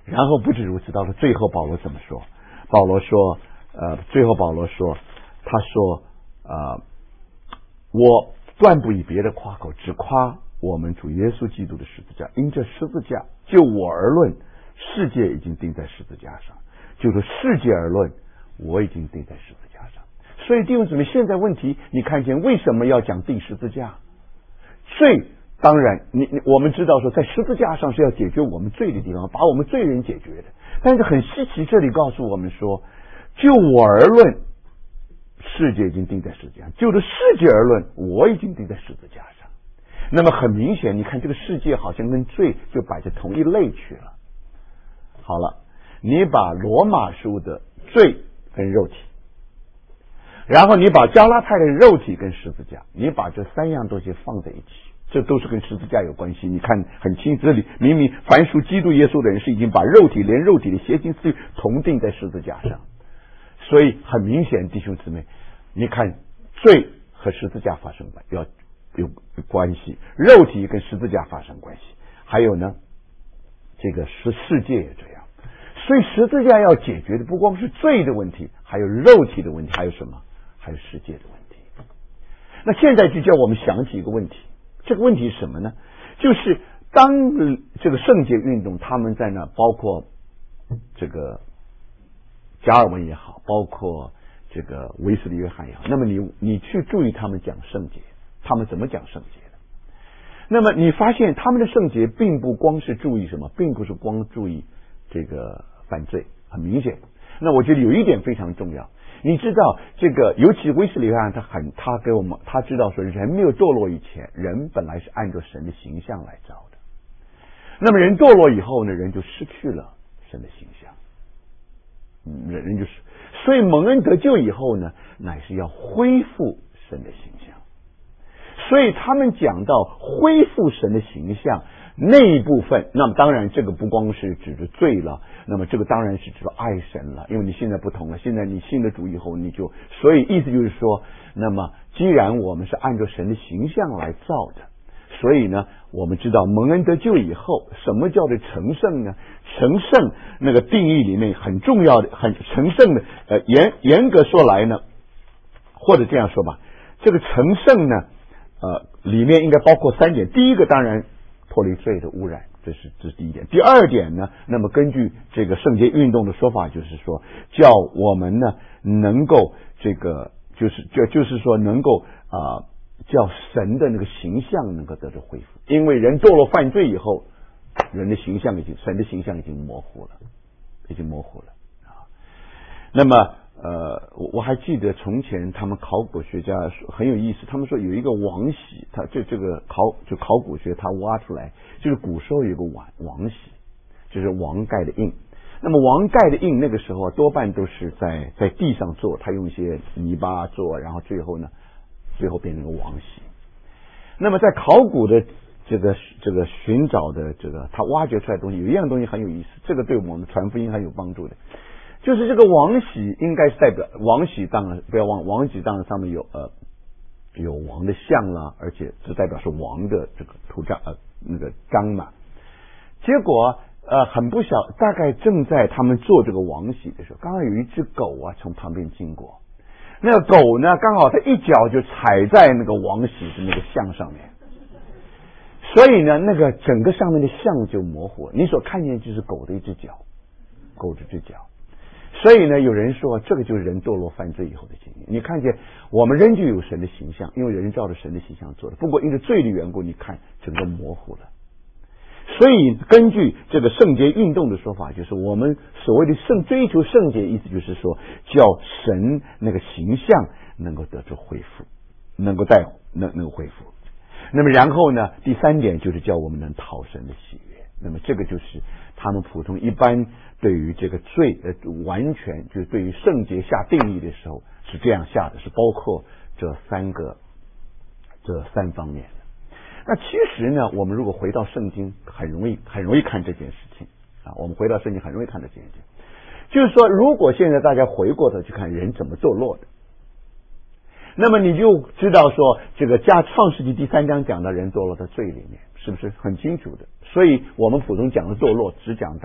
然后不止如此，到了最后保罗怎么说？保罗说呃，最后保罗说，他说呃，我断不以别的夸口，只夸我们主耶稣基督的十字架。因这十字架就我而论，世界已经钉在十字架上，就是世界而论，我已经钉在十字架上。所以弟兄姊妹，现在问题你看见为什么要讲钉十字架？罪当然你你我们知道说在十字架上是要解决我们罪的地方，把我们罪人解决的。但是很稀奇，这里告诉我们说，就我而论，世界已经钉在十字架上，就着世界而论，我已经钉在十字架上。那么很明显，你看这个世界好像跟罪就摆在同一类去了。好了，你把罗马书的罪跟肉体，然后你把加拉太的肉体跟十字架，你把这三样东西放在一起，这都是跟十字架有关系。你看很清楚，这里明明凡属基督耶稣的人是已经把肉体连肉体的邪情私欲同定在十字架上。所以很明显，弟兄姊妹，你看罪和十字架发生关要有关系，肉体跟十字架发生关系，还有呢，这个是世界也这样。所以十字架要解决的不光是罪的问题，还有肉体的问题，还有什么？还有世界的问题。那现在就叫我们想起一个问题，这个问题是什么呢？就是当这个圣洁运动他们在那，包括这个加尔文也好，包括这个威斯利约翰也好，那么你你去注意他们讲圣洁，他们怎么讲圣洁的？那么你发现他们的圣洁并不光是注意什么，并不是光注意这个犯罪，很明显。那我觉得有一点非常重要，你知道这个，尤其威斯利约翰他很他给我们他知道说，人没有堕落以前，人本来是按照神的形象来造的。那么人堕落以后呢，人就失去了神的形象。嗯，人人就是，所以蒙恩得救以后呢，乃是要恢复神的形象。所以他们讲到恢复神的形象那一部分，那么当然这个不光是指着罪了，那么这个当然是指着爱神了，因为你现在不同了，现在你信了主以后，你就所以意思就是说，那么既然我们是按照神的形象来造的，所以呢，我们知道蒙恩得救以后，什么叫做成圣呢？成圣那个定义里面很重要的，很成圣的，呃，严严格说来呢，或者这样说吧，这个成圣呢，呃，里面应该包括三点。第一个当然脱离罪的污染，这是这是第一点。第二点呢，那么根据这个圣洁运动的说法，就是说叫我们呢能够这个就是就就是说能够啊、呃、叫神的那个形象能够得到恢复，因为人堕落犯罪以后，人的形象已经神的形象已经模糊了，已经模糊了啊。那么呃，我我还记得从前他们考古学家很有意思，他们说有一个王玺，他这这个考就考古学他挖出来，就是古时候有个王王玺，就是王盖的印。那么王盖的印那个时候多半都是在在地上做，他用一些泥巴做，然后最后呢，最后变成个王玺。那么在考古的这个这个寻找的这个他挖掘出来的东西，有一样东西很有意思，这个对我们传福音很有帮助的。就是这个王玺应该是代表王玺，当然不要忘，王玺当然上面有呃有王的像啦，而且是代表是王的这个图章呃那个章嘛。结果呃很不小，大概正在他们做这个王玺的时候，刚刚有一只狗啊从旁边经过，那个狗呢刚好它一脚就踩在那个王玺的那个像上面，所以呢那个整个上面的像就模糊了，你所看见就是狗的一只脚，狗的一只脚。所以呢，有人说这个就是人堕落犯罪以后的经验。你看见我们仍旧有神的形象，因为人照着神的形象做的，不过因为罪的缘故，你看整个模糊了。所以根据这个圣洁运动的说法，就是我们所谓的圣追求圣洁，意思就是说叫神那个形象能够得出恢复，能够带能能够恢复。那么然后呢，第三点就是叫我们能讨神的喜悦。那么这个就是他们普通一般对于这个罪呃完全就是对于圣洁下定义的时候是这样下的，是包括这三个这三方面的。那其实呢，我们如果回到圣经，很容易很容易看这件事情啊。我们回到圣经很容易看这件事情，就是说，如果现在大家回过头去看人怎么堕落的，那么你就知道说，这个加创世纪第三章讲的人堕落在罪里面，是不是很清楚的？所以我们普通讲的堕落，只讲到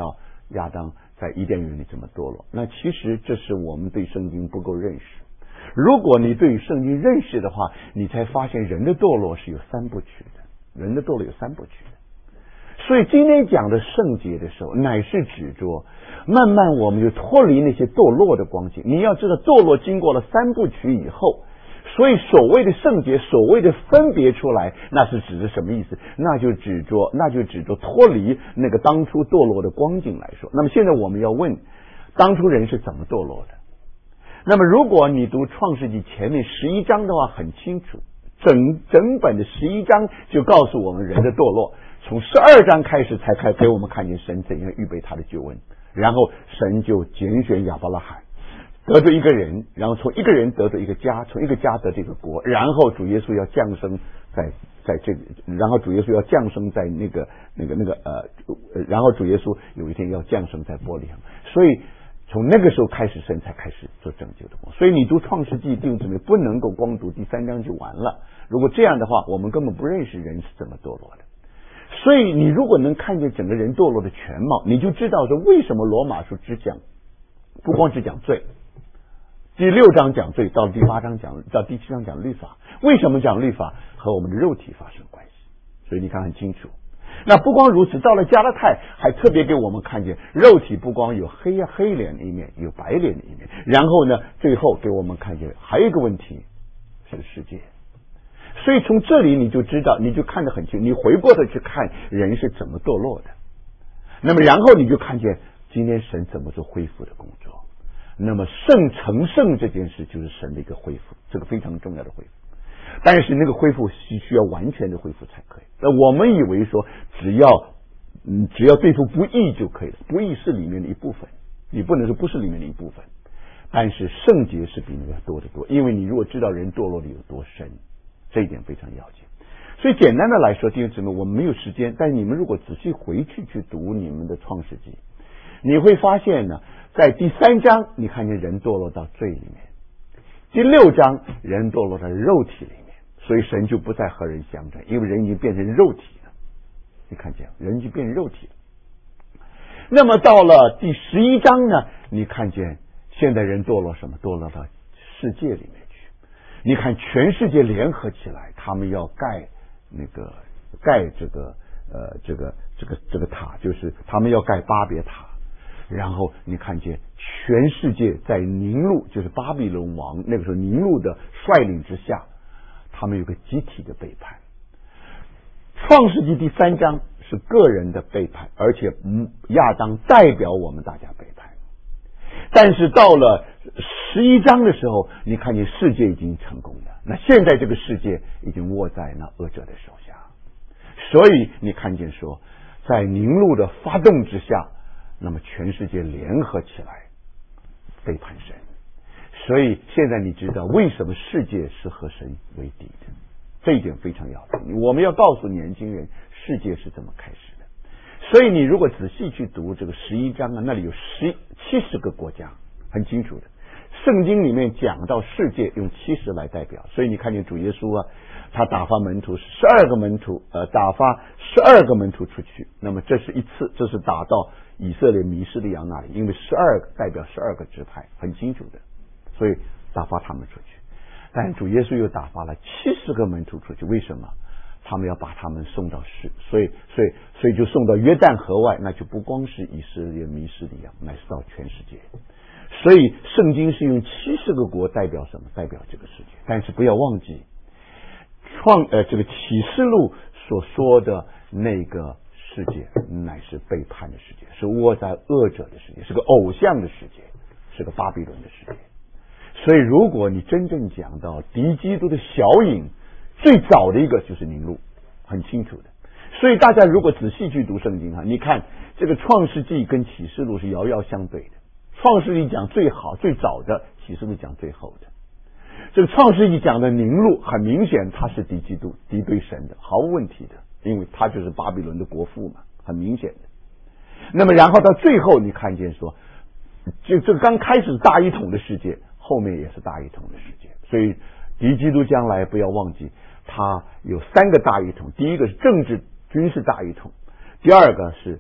亚当在伊甸园里怎么堕落。那其实这是我们对圣经不够认识。如果你对圣经认识的话，你才发现人的堕落是有三部曲的，人的堕落有三部曲的。所以今天讲的圣洁的时候，乃是指着慢慢我们就脱离那些堕落的光景。你要知道，堕落经过了三部曲以后，所以所谓的圣洁，所谓的分别出来，那是指着什么意思？那就指着那就指着脱离那个当初堕落的光景来说。那么现在我们要问，当初人是怎么堕落的？那么如果你读创世纪前面十一章的话，很清楚，整整本的十一章就告诉我们人的堕落。从十二章开始才开给我们看见神怎样预备他的救恩，然后神就拣选亚伯拉罕，得罪一个人，然后从一个人得罪一个家，从一个家得这个国，然后主耶稣要降生在在这个，然后主耶稣要降生在那个那个那个呃，然后主耶稣有一天要降生在伯利恒，所以从那个时候开始，神才开始做拯救的工。所以你读创世纪弟兄姊妹不能够光读第三章就完了，如果这样的话，我们根本不认识人是怎么堕落的。所以你如果能看见整个人堕落的全貌，你就知道说为什么罗马书只讲，不光只讲罪，第六章讲罪，到第八章讲，到第七章讲律法。为什么讲律法？和我们的肉体发生关系。所以你看很清楚。那不光如此，到了加拉太还特别给我们看见，肉体不光有黑黑脸的一面，有白脸的一面。然后呢，最后给我们看见还有一个问题是世界。所以从这里你就知道，你就看得很清楚，你回过头去看人是怎么堕落的。那么然后你就看见今天神怎么做恢复的工作。那么圣成圣这件事就是神的一个恢复，这个非常重要的恢复。但是那个恢复是需要完全的恢复才可以。那我们以为说只要嗯只要对付不义就可以了，不义是里面的一部分，你不能说不是里面的一部分。但是圣洁是比那个多得多，因为你如果知道人堕落的有多深，这一点非常要紧。所以简单的来说，弟兄姊妹，我们没有时间，但你们如果仔细回去去读你们的创世纪，你会发现呢，在第三章你看见人堕落到罪里面，第六章人堕落到肉体里面，所以神就不再和人相争，因为人已经变成肉体了。你看见人就变成肉体了。那么到了第十一章呢，你看见现在人堕落什么？堕落到世界里面去。你看全世界联合起来，他们要盖那个盖这个呃这个这个这个塔，就是他们要盖巴别塔。然后你看见全世界在宁录，就是巴比伦王那个时候宁录的率领之下，他们有个集体的背叛。创世纪第三章是个人的背叛，而且亚当代表我们大家背叛。但是到了十一章的时候，你看见世界已经成功了，那现在这个世界已经握在那恶者的手下，所以你看见说，在宁录的发动之下，那么全世界联合起来背叛神。所以现在你知道为什么世界是和神为敌的，这一点非常要紧。我们要告诉年轻人世界是怎么开始的。所以你如果仔细去读这个十一章啊，那里有十七十个国家，很清楚的。圣经里面讲到世界用七十来代表，所以你看见主耶稣啊，他打发门徒十二个门徒，呃，打发十二个门徒出去。那么这是一次，这是打到以色列迷失的羊那里，因为十二个代表十二个支派，很清楚的，所以打发他们出去。但主耶稣又打发了七十个门徒出去，为什么？他们要把他们送到世，所以所以所以就送到约旦河外，那就不光是以色列迷失的羊，乃是到全世界。所以圣经是用七十个国代表什么？代表这个世界。但是不要忘记创呃这个启示录所说的那个世界乃是背叛的世界，是窝在恶者的世界，是个偶像的世界，是个巴比伦的世界。所以如果你真正讲到敌基督的小影，最早的一个就是宁录，很清楚的。所以大家如果仔细去读圣经啊，你看这个创世纪跟启示录是遥遥相对的。创世纪讲最好最早的，启示录讲最后的。这个创世纪讲的宁录，很明显他是敌基督敌对神的，毫无问题的，因为他就是巴比伦的国父嘛，很明显的。那么然后到最后你看见说，就这刚开始大一统的世界，后面也是大一统的世界。所以敌基督将来不要忘记，他有三个大一统，第一个是政治军事大一统，第二个是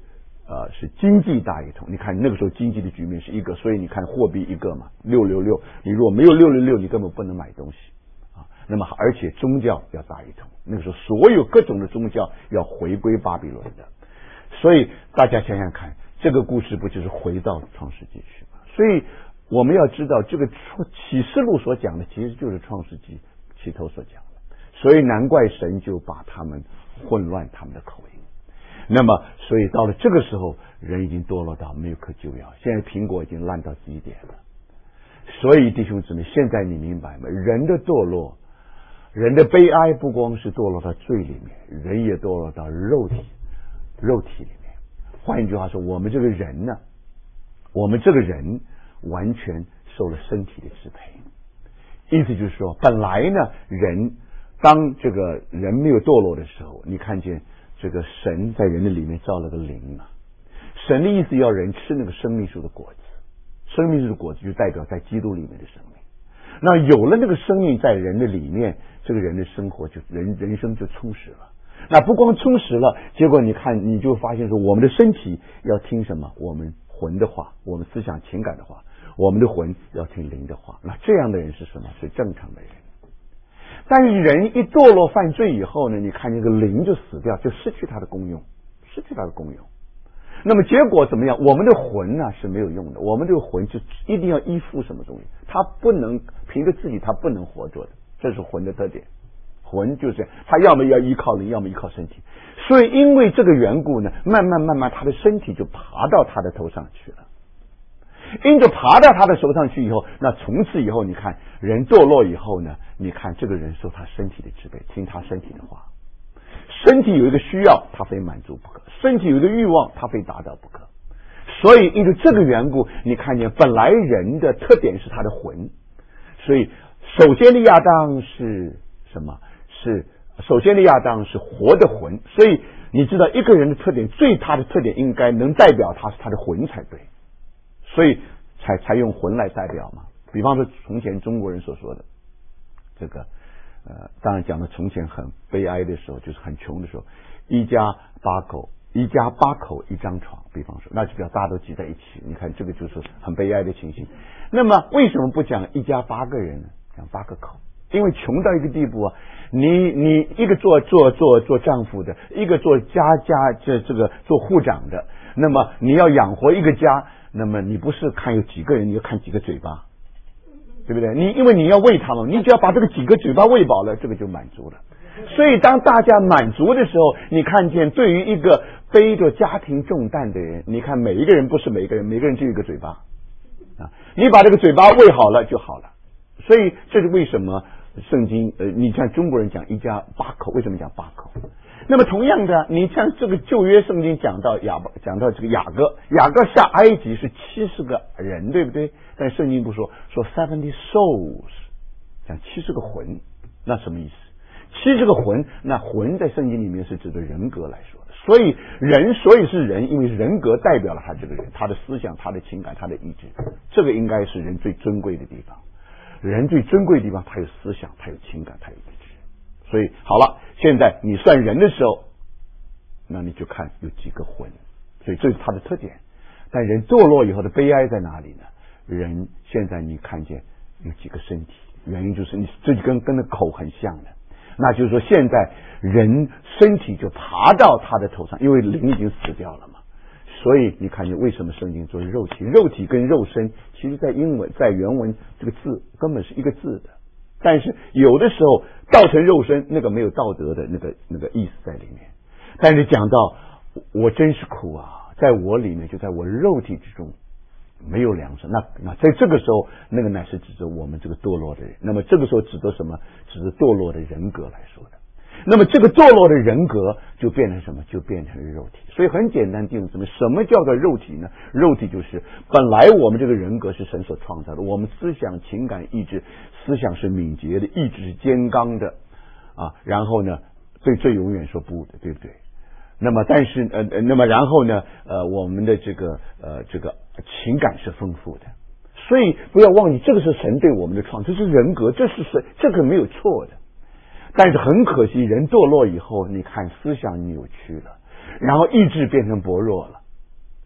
呃是经济大一统。你看那个时候经济的局面是一个，所以你看货币一个嘛，六六六，你如果没有六六六，你根本不能买东西啊。那么而且宗教要大一统，那个时候所有各种的宗教要回归巴比伦的。所以大家想想看，这个故事不就是回到创世纪去吗？所以我们要知道，这个启示录所讲的其实就是创世纪起头所讲的，所以难怪神就把他们混乱他们的口音。那么所以到了这个时候，人已经堕落到没有可救药，现在苹果已经烂到极点了。所以弟兄姊妹，现在你明白吗？人的堕落，人的悲哀，不光是堕落到罪里面，人也堕落到肉体肉体里面。换一句话说，我们这个人呢，我们这个人完全受了身体的支配。意思就是说，本来呢，人当这个人没有堕落的时候，你看见这个神在人的里面造了个灵嘛。神的意思要人吃那个生命树的果子，生命树的果子就代表在基督里面的生命。那有了那个生命在人的里面，这个人的生活就人人生就充实了。那不光充实了，结果你看你就发现说，我们的身体要听什么？我们魂的话，我们思想情感的话，我们的魂要听灵的话。那这样的人是什么？是正常的人。但是人一堕落犯罪以后呢，你看这个灵就死掉，就失去它的功用，失去它的功用。那么结果怎么样？我们的魂呢是没有用的，我们这个魂就一定要依附什么东西，它不能凭着自己，它不能活着的，这是魂的特点。魂就是这样，他要么要依靠灵，要么依靠身体。所以因为这个缘故呢，慢慢慢慢他的身体就爬到他的头上去了。因着爬到他的头上去以后，那从此以后你看人堕落以后呢，你看这个人受他身体的支配，听他身体的话。身体有一个需要，他非满足不可；身体有一个欲望，他非达到不可。所以因着这个缘故，你看见本来人的特点是他的魂。所以首先的亚当是什么？是首先的亚当是活的魂。所以你知道一个人的特点，最大的特点应该能代表他是他的魂才对，所以才才用魂来代表嘛。比方说从前中国人所说的这个呃，当然讲的从前很悲哀的时候，就是很穷的时候，一家八口一家八口一张床，比方说那就表大家都挤在一起，你看这个就是很悲哀的情形。那么为什么不讲一家八个人呢？讲八个口，因为穷到一个地步啊，你你一个做做做做丈夫的，一个做家家这这个做户长的，那么你要养活一个家，那么你不是看有几个人，你要看几个嘴巴，对不对？你因为你要喂他们，你只要把这个几个嘴巴喂饱了，这个就满足了。所以当大家满足的时候，你看见对于一个背着家庭重担的人，你看每一个人不是每一个人，每个人就有一个嘴巴啊，你把这个嘴巴喂好了就好了。所以这是为什么圣经呃，你像中国人讲一家八口，为什么讲八口？那么同样的，你像这个旧约圣经讲到雅讲到这个雅各，雅各下埃及是七十个人，对不对？但圣经不说，说 seventy souls， 讲七十个魂，那什么意思？七十个魂，那魂在圣经里面是指的人格来说的。所以人，所以是人，因为人格代表了他这个人，他的思想、他的情感、他的意志，这个应该是人最尊贵的地方。人最珍贵的地方，他有思想，他有情感，他有意志。所以好了，现在你算人的时候，那你就看有几个魂，所以这是他的特点。但人堕落以后的悲哀在哪里呢？人现在你看见有几个身体，原因就是你这就跟跟那口很像的，那就是说现在人身体就爬到他的头上，因为灵已经死掉了嘛。所以你看见为什么圣经说肉体，肉体跟肉身，其实在英文在原文这个字根本是一个字的，但是有的时候道成肉身，那个没有道德的那个那个意思在里面。但是讲到我真是苦啊，在我里面就在我肉体之中没有良善，那那在这个时候，那个乃是指着我们这个堕落的人。那么这个时候指的什么？指的堕落的人格来说的。那么这个堕落的人格就变成什么？就变成肉体。所以很简单定义，什么什么叫做肉体呢？肉体就是本来我们这个人格是神所创造的，我们思想、情感、意志，思想是敏捷的，意志是坚刚的啊。然后呢，对罪永远说不的，对不对？那么但是呃呃，那么然后呢呃，我们的这个呃这个情感是丰富的。所以不要忘记，这个是神对我们的创造，这是人格，这是神，这个没有错的。但是很可惜，人堕落以后，你看思想扭曲了，然后意志变成薄弱了，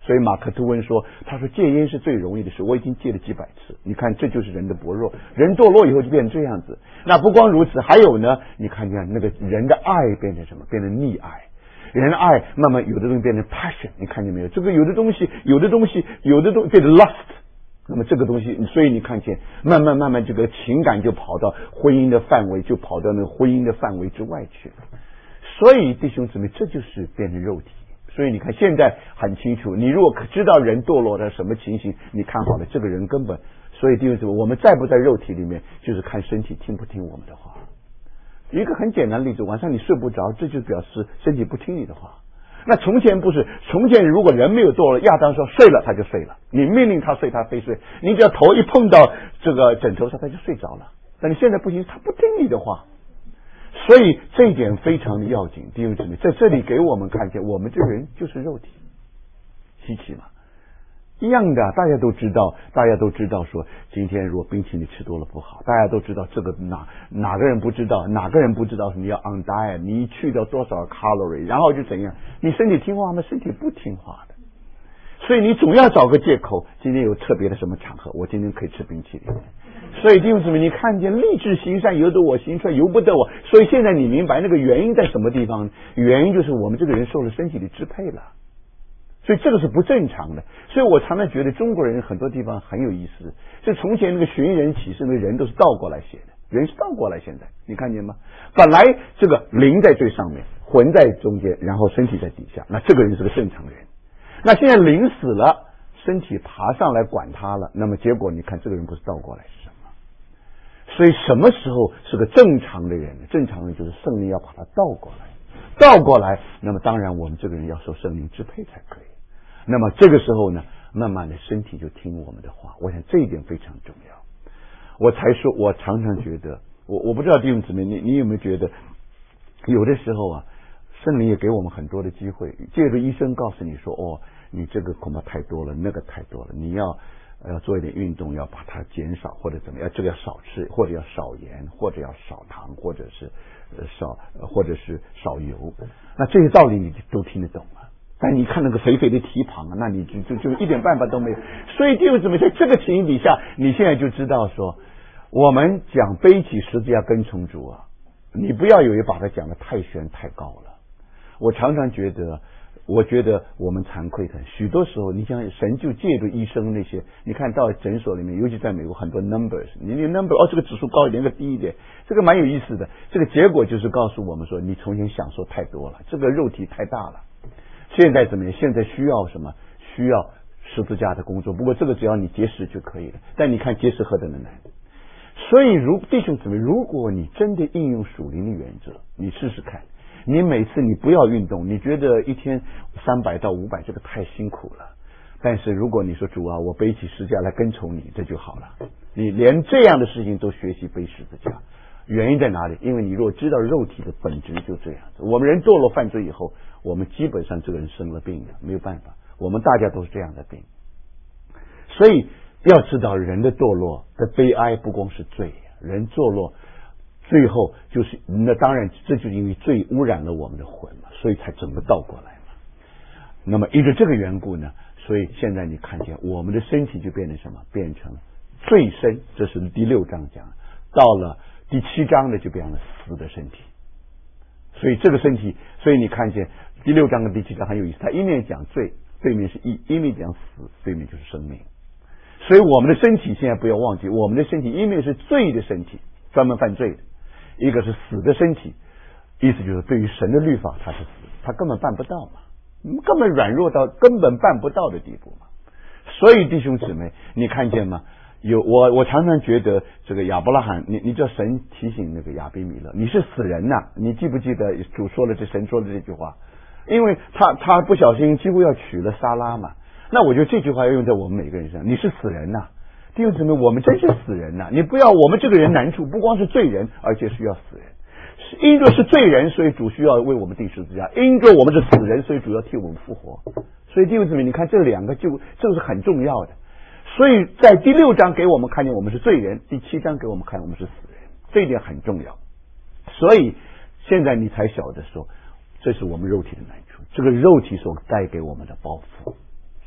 所以马克吐温说，他说戒烟是最容易的事，我已经戒了几百次。你看，这就是人的薄弱，人堕落以后就变成这样子。那不光如此，还有呢，你看见那个人的爱变成什么？变成溺爱。人的爱慢慢有的东西变成 passion， 你看见没有？这个有的东西，有的东西，有的东西变成 lust。那么这个东西，所以你看见慢慢慢慢这个情感就跑到婚姻的范围，就跑到那个婚姻的范围之外去了。所以弟兄姊妹，这就是变成肉体。所以你看，现在很清楚，你如果知道人堕落的什么情形，你看好了，这个人根本。所以弟兄姊妹，我们在不在肉体里面，就是看身体听不听我们的话。一个很简单的例子，晚上你睡不着，这就表示身体不听你的话。那从前不是，从前如果人没有堕落，亚当说睡了他就睡了，你命令他睡他非睡，你只要头一碰到这个枕头上他就睡着了。但你现在不行，他不听你的话。所以这一点非常的要紧，弟兄姊妹，在这里给我们看见，我们这个人就是肉体，稀奇嘛，一样的，大家都知道，大家都知道说，今天如果冰淇淋吃多了不好，大家都知道这个哪哪个人不知道，哪个人不知道你要 on diet， 你去掉多少 calorie， 然后就怎样，你身体听话吗？身体不听话的，所以你总要找个借口，今天有特别的什么场合，我今天可以吃冰淇淋。所以弟兄姊妹，你看见立志行善，由得我行出来，由不得我。所以现在你明白那个原因在什么地方？原因就是我们这个人受了身体的支配了，所以这个是不正常的。所以我常常觉得中国人很多地方很有意思，就从前那个寻人启事，那个人都是倒过来写的，人是倒过来。现在你看见吗？本来这个灵在最上面，魂在中间，然后身体在底下，那这个人是个正常人。那现在灵死了，身体爬上来管他了，那么结果你看这个人不是倒过来是什么？所以什么时候是个正常的人？正常人就是圣灵要把他倒过来，倒过来，那么当然我们这个人要受圣灵支配才可以。那么这个时候呢，慢慢的身体就听我们的话。我想这一点非常重要。我才说，我常常觉得，我我不知道弟兄姊妹，你你有没有觉得，有的时候啊，圣灵也给我们很多的机会，借着医生告诉你说，哦，你这个恐怕太多了，那个太多了，你要要做一点运动，要把它减少，或者怎么样，这个要少吃，或者要少盐，或者要少糖，或者是呃少或者是少油。那这些道理你都听得懂啊。但你看那个肥肥的蹄膀啊，那你就就就一点办法都没有。所以弟兄姊妹，在这个情形底下，你现在就知道说，我们讲背起十字架跟从主啊，你不要以为把它讲得太悬太高了。我常常觉得。我觉得我们惭愧的，许多时候，你想神就借助医生那些，你看到诊所里面，尤其在美国很多 numbers， 你那 number 哦，这个指数高一点，那个低一点，这个蛮有意思的。这个结果就是告诉我们说，你从前享受太多了，这个肉体太大了。现在怎么样？现在需要什么？需要十字架的工作。不过这个只要你节食就可以了。但你看节食何等的难。所以如弟兄姊妹，如果你真的应用属灵的原则，你试试看。你每次你不要运动，你觉得一天三百到五百这个太辛苦了。但是如果你说主啊，我背起十字架来跟从你，这就好了。你连这样的事情都学习背十字架，原因在哪里？因为你若知道肉体的本质就这样子。我们人堕落犯罪以后，我们基本上这个人生了病的，没有办法，我们大家都是这样的病。所以要知道人的堕落的悲哀不光是罪，人堕落最后就是，那当然这就是因为罪污染了我们的魂嘛，所以才整个倒过来嘛。那么因着这个缘故呢，所以现在你看见我们的身体就变成什么？变成罪身，这是第六章讲。到了第七章呢，就变成了死的身体。所以这个身体，所以你看见第六章跟第七章很有意思，它一面讲罪，对面是义；一面讲死，对面就是生命。所以我们的身体现在不要忘记，我们的身体一面是罪的身体，专门犯罪的。一个是死的身体，意思就是对于神的律法他是死，他根本办不到嘛，根本软弱到根本办不到的地步嘛。所以弟兄姊妹，你看见吗？有我我常常觉得这个亚伯拉罕，你你知道神提醒那个亚比米勒，你是死人呐、啊！你记不记得主说了这神说的这句话？因为他他不小心几乎要娶了撒拉嘛。那我觉得这句话要用在我们每个人身上，你是死人呐、啊！弟兄姊妹，我们真是死人呐、啊！你不要，我们这个人难处不光是罪人，而且需要死人。因着是罪人，所以主需要为我们定十字架；因着我们是死人，所以主要替我们复活。所以弟兄姊妹，你看这两个就这个是很重要的。所以在第六章给我们看见我们是罪人，第七章给我们看我们是死人，这一点很重要。所以现在你才晓得说，这是我们肉体的难处，这个肉体所带给我们的包袱。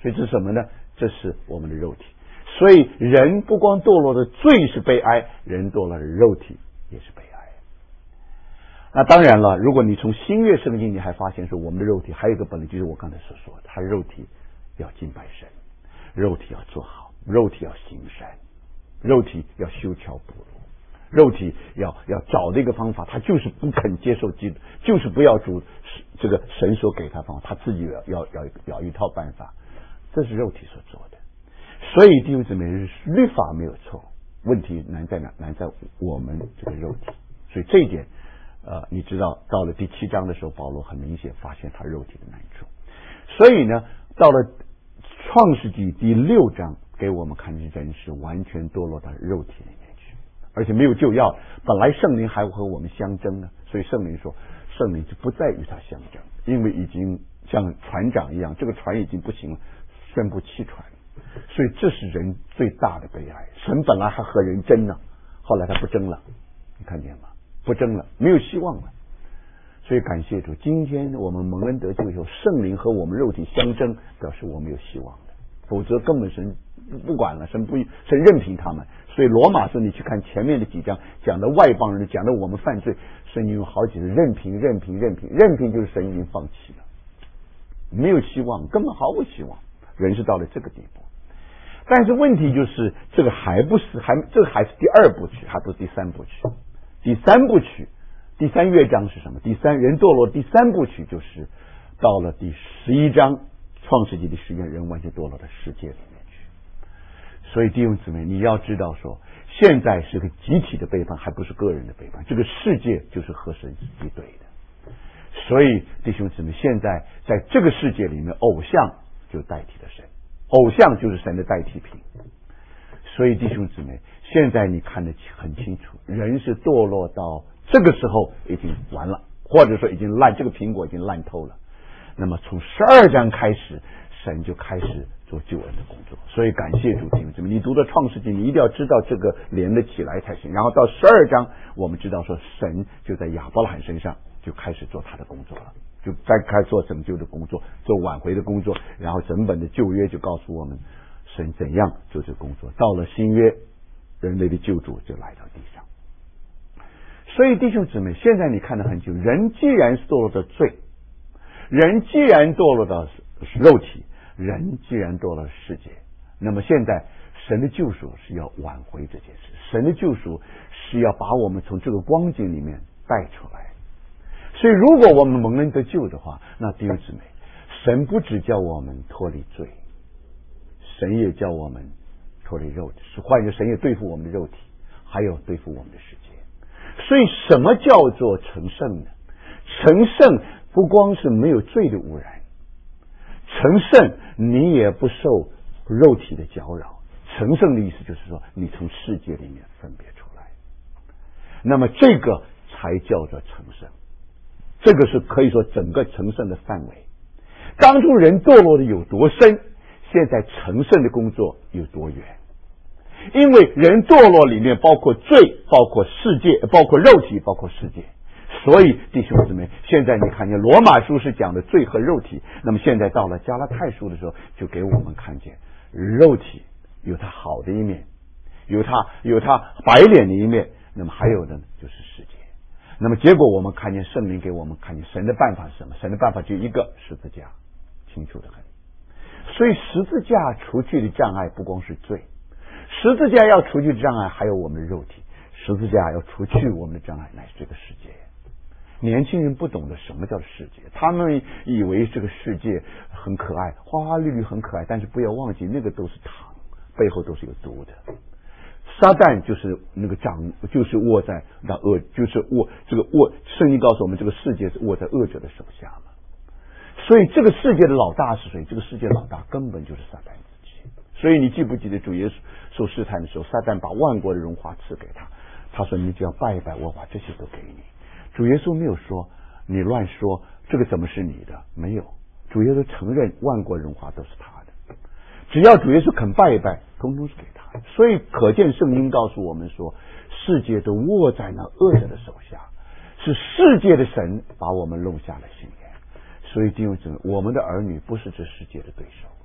所以这是什么呢？这是我们的肉体。所以人不光堕落的罪是悲哀，人堕落的肉体也是悲哀。那当然了，如果你从新约圣经你还发现说，我们的肉体还有一个本领，就是我刚才所说的，他肉体要敬拜神，肉体要做好，肉体要行善，肉体要修桥补路，肉体要要找的一个方法，他就是不肯接受基督，就是不要主这个神所给他方法，他自己要要要要一套办法，这是肉体所做的。所以弟兄姊妹，律法没有错，问题难在哪？难在我们这个肉体。所以这一点，呃，你知道，到了第七章的时候，保罗很明显发现他肉体的难处。所以呢，到了创世纪第六章，给我们看见人是完全堕落到肉体里面去，而且没有救药。本来圣灵还会和我们相争呢，所以圣灵说，圣灵就不再与他相争，因为已经像船长一样，这个船已经不行了，宣布弃船。所以这是人最大的悲哀。神本来还和人争呢，后来他不争了，你看见吗？不争了，没有希望了。所以感谢主，今天我们蒙恩得救以后，圣灵和我们肉体相争，表示我们有希望的，否则根本神不管了，神不神任凭他们。所以罗马书你去看前面的几章，讲的外邦人，讲的我们犯罪，神用好几次任凭任凭任凭任凭，就是神已经放弃了，没有希望，根本毫无希望。人是到了这个地步。但是问题就是，这个还不是还这个还是第二部曲，还不是第三部曲。第三部曲，第三乐章是什么？第三人堕落第三部曲就是到了第十一章，创世纪的十一章，人完全堕落到世界里面去。所以弟兄姊妹，你要知道说，现在是个集体的背叛，还不是个人的背叛。这个世界就是和神敌对的。所以弟兄姊妹，现在在这个世界里面，偶像就代替了神。偶像就是神的代替品。所以弟兄姊妹，现在你看得很清楚，人是堕落到这个时候已经完了，或者说已经烂，这个苹果已经烂透了。那么从十二章开始，神就开始做救恩的工作。所以感谢主，弟兄姊妹，你读到创世纪，你一定要知道这个连得起来才行。然后到十二章，我们知道说神就在亚伯拉罕身上就开始做他的工作了，就在开始做拯救的工作，做挽回的工作。然后整本的旧约就告诉我们神怎样做这个工作。到了新约，人类的救主就来到地上。所以弟兄姊妹，现在你看得很清楚，人既然堕落到罪，人既然堕落到肉体，人既然堕落到世界，那么现在神的救赎是要挽回这件事，神的救赎是要把我们从这个光景里面带出来。所以如果我们蒙恩得救的话，那弟兄姊妹，神不只叫我们脱离罪，神也叫我们脱离肉体，是换言之，神也对付我们的肉体，还有对付我们的世界。所以什么叫做成圣呢？成圣不光是没有罪的污染，成圣你也不受肉体的搅扰。成圣的意思就是说，你从世界里面分别出来，那么这个才叫做成圣。这个是可以说整个成圣的范围。当初人堕落的有多深，现在成圣的工作有多远。因为人堕落里面包括罪，包括世界，包括肉体，包括世界。所以弟兄姊妹，现在你看见罗马书是讲的罪和肉体，那么现在到了加拉太书的时候，就给我们看见肉体有它好的一面，有它有它白脸的一面，那么还有的就是世界。那么结果我们看见圣灵给我们看见神的办法是什么？神的办法就一个，十字架，清楚的很。所以十字架除去的障碍不光是罪，十字架要除去的障碍还有我们的肉体，十字架要除去我们的障碍乃是这个世界。年轻人不懂得什么叫世界，他们以为这个世界很可爱，花花绿绿很可爱，但是不要忘记那个都是糖，背后都是有毒的。撒旦就是那个掌，就是握在那恶，就是握这个握。圣经告诉我们，这个世界是握在恶者的手下嘛。所以这个世界的老大是谁？这个世界老大根本就是撒旦自己。所以你记不记得主耶稣受试探的时候，撒旦把万国的荣华赐给他，他说你只要拜一拜我，把这些都给你。主耶稣没有说你乱说这个怎么是你的，没有。主耶稣承认万国荣华都是他的，只要主耶稣肯拜一拜，通通是给他。所以可见圣经告诉我们说，世界都握在那恶者的手下，是世界的神把我们弄下了心眼。所以弟兄姊妹，我们的儿女不是这世界的对手，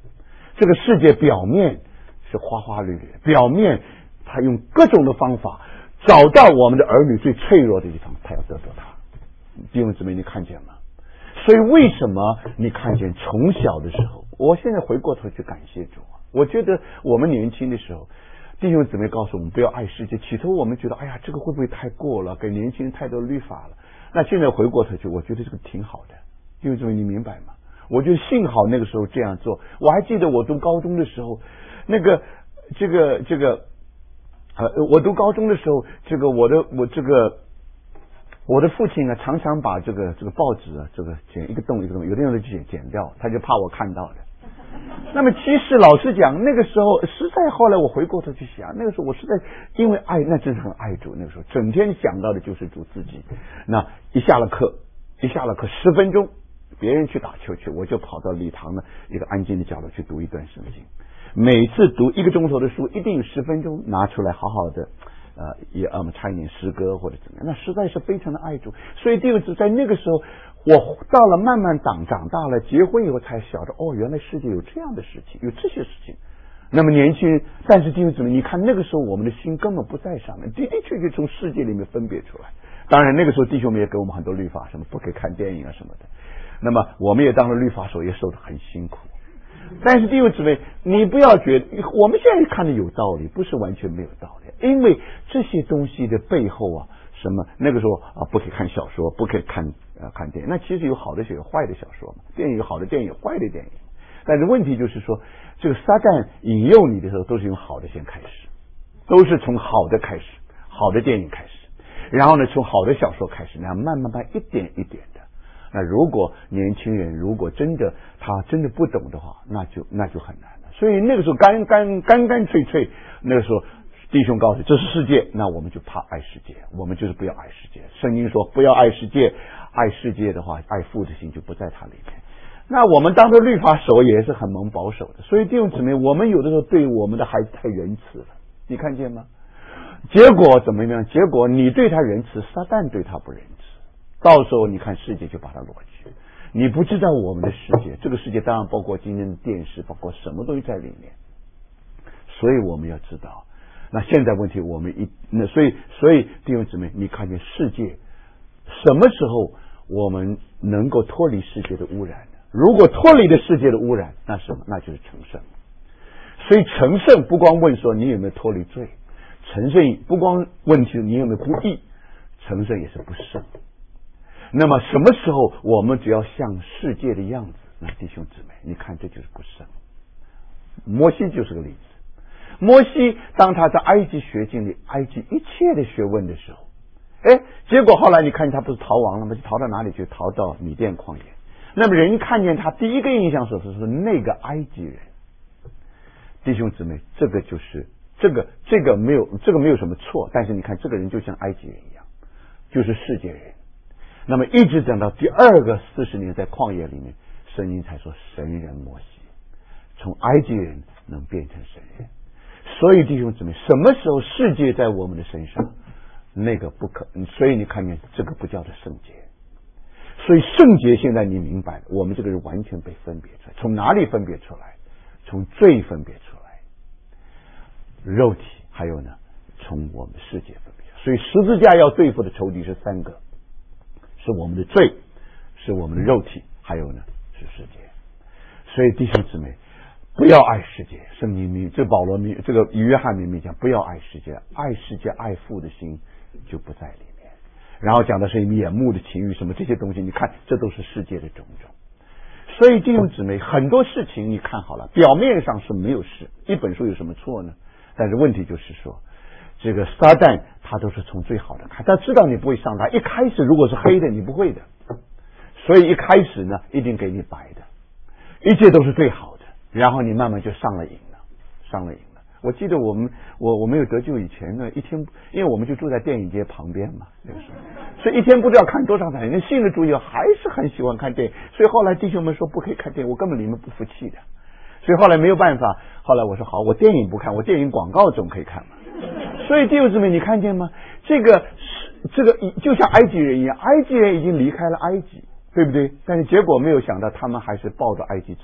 这个世界表面是花花绿绿，表面他用各种的方法找到我们的儿女最脆弱的地方，他要得到他。弟兄姊妹，你看见吗？所以为什么你看见从小的时候，我现在回过头去感谢主啊！我觉得我们年轻的时候，弟兄姊妹告诉我们不要爱世界，起初我们觉得哎呀，这个会不会太过了，给年轻人太多律法了。那现在回过头去，我觉得这个挺好的。弟兄姊妹，你明白吗？我觉得幸好那个时候这样做。我还记得我读高中的时候，那个这个这个呃，我读高中的时候，这个我的我这个我的父亲呢，常常把这个这个报纸啊，这个剪一个洞一个洞，有的人就剪剪掉，他就怕我看到的。那么其实老实讲，那个时候实在后来我回过头去想，那个时候我实在因为爱，那真是很爱主。那个时候整天想到的就是主自己。那一下了课，一下了课十分钟，别人去打球去，我就跑到礼堂的一个安静的角落去读一段圣经。每次读一个钟头的书，一定有十分钟拿出来好好的呃，也呃唱一点诗歌或者怎么样，那实在是非常的爱主。所以第二次在那个时候，我到了慢慢长长大了，结婚以后才晓得，哦，原来世界有这样的事情，有这些事情。那么年轻人，但是弟兄姊妹，你看那个时候我们的心根本不在上面，的的确确从世界里面分别出来。当然那个时候弟兄们也给我们很多律法，什么不可以看电影啊什么的。那么我们也当了律法手，也受得很辛苦。但是弟兄姊妹，你不要觉得我们现在看的有道理，不是完全没有道理，因为这些东西的背后啊，什么那个时候啊，不可以看小说，不可以看呃看电影，那其实有好的小说，有坏的小说嘛，电影有好的电影，有坏的电影。但是问题就是说，这个撒旦引诱你的时候，都是用好的先开始，都是从好的开始，好的电影开始，然后呢，从好的小说开始，然后慢慢慢一点一点的。那如果年轻人如果真的他真的不懂的话，那就那就很难了。所以那个时候干干干干脆脆，那个时候弟兄告诉这是世界，那我们就怕爱世界，我们就是不要爱世界。圣经说不要爱世界，爱世界的话，爱父的心就不在它里面。那我们当着律法手也是很蒙保守的，所以弟兄姊妹，我们有的时候对我们的孩子太仁慈了，你看见吗？结果怎么样？结果你对他仁慈，撒旦对他不仁慈。到时候你看世界就把它裸去，你不知道我们的世界，这个世界当然包括今天的电视，包括什么东西在里面。所以我们要知道，那现在问题我们一那所以所以弟兄姊妹，你看见世界什么时候我们能够脱离世界的污染呢？如果脱离了世界的污染，那什么？那就是成圣。所以成圣不光问说你有没有脱离罪，成圣不光问题你有没有不义，成圣也是不圣。那么什么时候我们只要像世界的样子，那弟兄姊妹，你看这就是不圣。摩西就是个例子。摩西当他在埃及学尽了埃及一切的学问的时候，哎，结果后来你看他不是逃亡了吗？就逃到哪里去？逃到米甸旷野。那么人看见他第一个印象是是那个埃及人。弟兄姊妹，这个就是这个这个没有这个没有什么错，但是你看这个人就像埃及人一样，就是世界人。那么一直等到第二个四十年在旷野里面，圣经才说神人摩西从埃及人能变成神人。所以弟兄姊妹，什么时候世界在我们的身上，那个不可，所以你看见这个不叫做圣洁。所以圣洁现在你明白了，我们这个人完全被分别出来。从哪里分别出来？从罪分别出来，肉体，还有呢，从我们世界分别。所以十字架要对付的仇敌是三个，是我们的罪，是我们的肉体，还有呢是世界。所以弟兄姊妹，不要爱世界。圣经明，这保罗明，这个约翰明明讲，不要爱世界，爱世界爱父的心就不在里面。然后讲的是眼目的情欲，什么这些东西，你看这都是世界的种种。所以弟兄姊妹，很多事情你看好了，表面上是没有事，一本书有什么错呢？但是问题就是说，这个撒旦他都是从最好的看，他知道你不会上当，一开始如果是黑的你不会的，所以一开始呢一定给你白的，一切都是最好的，然后你慢慢就上了瘾了，上了瘾了。我记得我们我我没有得救以前呢，一天因为我们就住在电影街旁边嘛，那个时候，所以一天不知道看多少场，人信了主以后还是很喜欢看电影，所以后来弟兄们说不可以看电影，我根本里面不服气的，所以后来没有办法，后来我说好，我电影不看，我电影广告总可以看嘛。所以弟兄姊妹，你看见吗？这个这个就像埃及人一样，埃及人已经离开了埃及，对不对？但是结果没有想到，他们还是抱着埃及走的。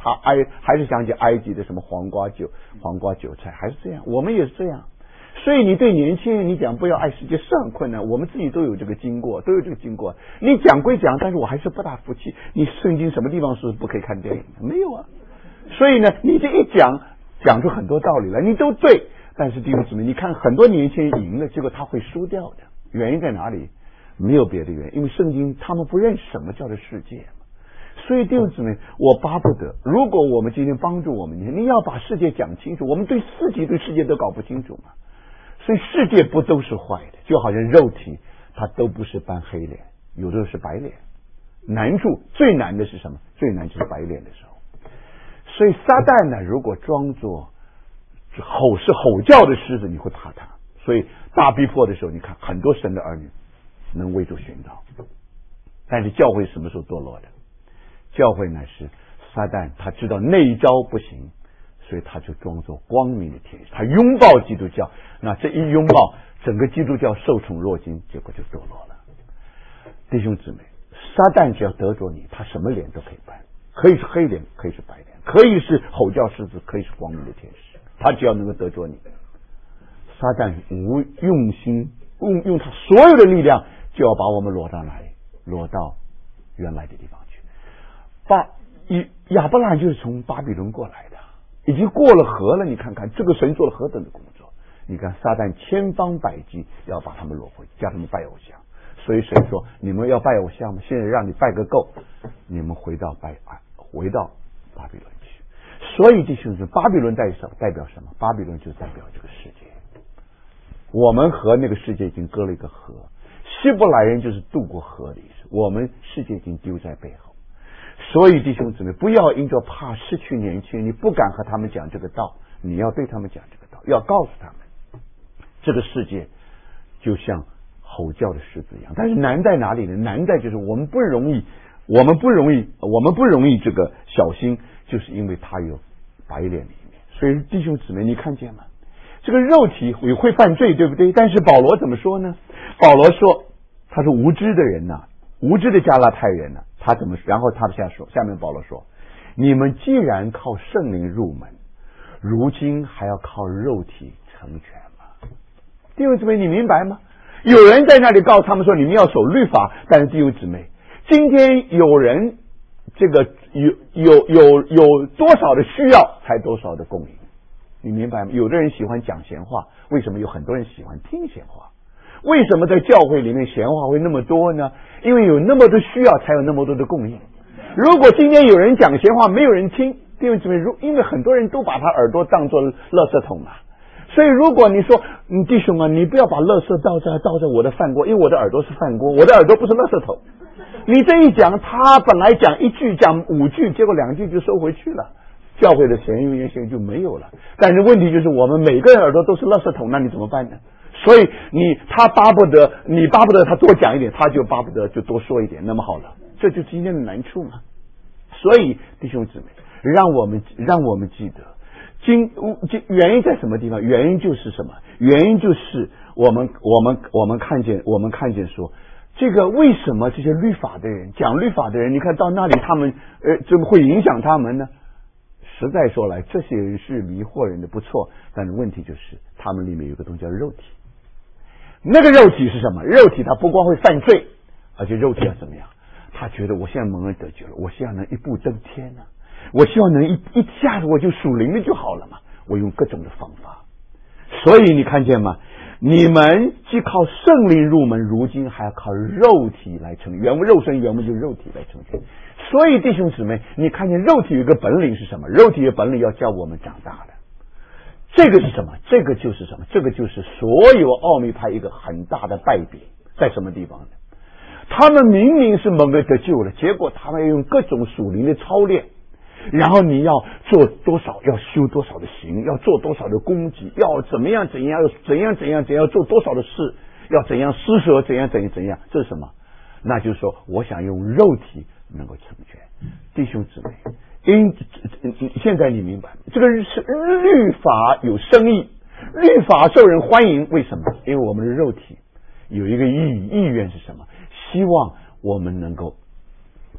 他埃还是想起埃及的什么黄瓜韭黄瓜韭菜，还是这样，我们也是这样。所以你对年轻人你讲不要爱世界是很困难，我们自己都有这个经过，都有这个经过。你讲归讲，但是我还是不大服气。你圣经什么地方是不可以看电影？没有啊。所以呢，你这一讲讲出很多道理来，你都对。但是弟兄姊妹，你看很多年轻人赢了，结果他会输掉的，原因在哪里？没有别的原因，因为圣经他们不认识什么叫做世界。所以弟兄姊妹，我巴不得，如果我们今天帮助我们，你要把世界讲清楚，我们对自己对世界都搞不清楚嘛。所以世界不都是坏的，就好像肉体它都不是扮黑脸，有的时候是白脸。难处最难的是什么？最难就是白脸的时候。所以撒旦呢，如果装作吼是吼叫的狮子，你会怕他。所以大逼迫的时候，你看很多神的儿女能为主寻找。但是教会什么时候堕落的？教会呢是撒旦，他知道那一招不行，所以他就装作光明的天使，他拥抱基督教。那这一拥抱，整个基督教受宠若惊，结果就堕落了。弟兄姊妹，撒旦只要得着你，他什么脸都可以扮，可以是黑脸，可以是白脸，可以是吼叫狮子，可以是光明的天使，他只要能够得着你，撒旦无用心用用他所有的力量，就要把我们落到哪里？落到原来的地方去。巴亚伯拉罕就是从巴比伦过来的，已经过了河了。你看看这个神做了何等的工作！你看撒旦千方百计要把他们落回，叫他们拜偶像。所以神说：“你们要拜偶像吗？现在让你拜个够，你们回到拜回到巴比伦去。”所以弟兄们，巴比伦代表代表什么？巴比伦就代表这个世界。我们和那个世界已经隔了一个河，希伯来人就是渡过河的意思。我们世界已经丢在背后。所以弟兄姊妹，不要因着怕失去年轻人，你不敢和他们讲这个道，你要对他们讲这个道，要告诉他们，这个世界就像吼叫的狮子一样。但是难在哪里呢？难在就是我们不容易，我们不容易，我们不容易这个小心，就是因为他有白脸的一面。所以弟兄姊妹，你看见吗？这个肉体也会犯罪，对不对？但是保罗怎么说呢？保罗说，他是无知的人呐、啊，无知的加拉太人呐、啊。他怎么？然后他下说，下面保罗说：“你们既然靠圣灵入门，如今还要靠肉体成全吗？”弟兄姊妹，你明白吗？有人在那里告诉他们说：“你们要守律法。”但是弟兄姊妹，今天有人这个有有有有多少的需要，才多少的供应。你明白吗？有的人喜欢讲闲话，为什么有很多人喜欢听闲话？为什么在教会里面闲话会那么多呢？因为有那么多需要，才有那么多的供应。如果今天有人讲闲话，没有人听，弟兄姊妹，因为很多人都把他耳朵当作垃圾桶嘛。所以如果你说，嗯，弟兄啊，你不要把垃圾倒在倒在我的饭锅，因为我的耳朵是饭锅，我的耳朵不是垃圾桶。你这一讲，他本来讲一句讲五句，结果两句就收回去了，教会的闲言闲语就没有了。但是问题就是，我们每个人耳朵都是垃圾桶，那你怎么办呢？所以你他巴不得你巴不得他多讲一点，他就巴不得就多说一点。那么好了，这就是今天的难处嘛。所以弟兄姊妹，让我们让我们记得，今原因在什么地方？原因就是什么？原因就是我们我们我们看见我们看见说，这个为什么这些律法的人讲律法的人，你看到那里他们呃怎么会影响他们呢？实在说来，这些人是迷惑人的不错，但是问题就是他们里面有个东西叫肉体。那个肉体是什么？肉体它不光会犯罪，而且肉体要怎么样？他觉得我现在蒙恩得救了，我希望能一步登天呢、啊，我希望能一一下子我就属灵了就好了嘛。我用各种的方法，所以你看见吗？你们既靠圣灵入门，如今还要靠肉体来成。原文肉身原文就是肉体来成全。所以弟兄姊妹，你看见肉体有一个本领是什么？肉体的本领要教我们长大的。这个是什么？这个就是什么？这个就是所有奥秘派一个很大的败笔，在什么地方呢？他们明明是蒙恩得救了，结果他们要用各种属灵的操练，然后你要做多少，要修多少的行，要做多少的功绩，要怎么样怎样，要怎样怎样怎样做多少的事，要怎样施舍，怎样怎样怎样，这是什么？那就是说，我想用肉体能够成全。弟兄姊妹，因现在你明白，这个是律法有生意，律法受人欢迎，为什么？因为我们的肉体有一个意意愿是什么？希望我们能够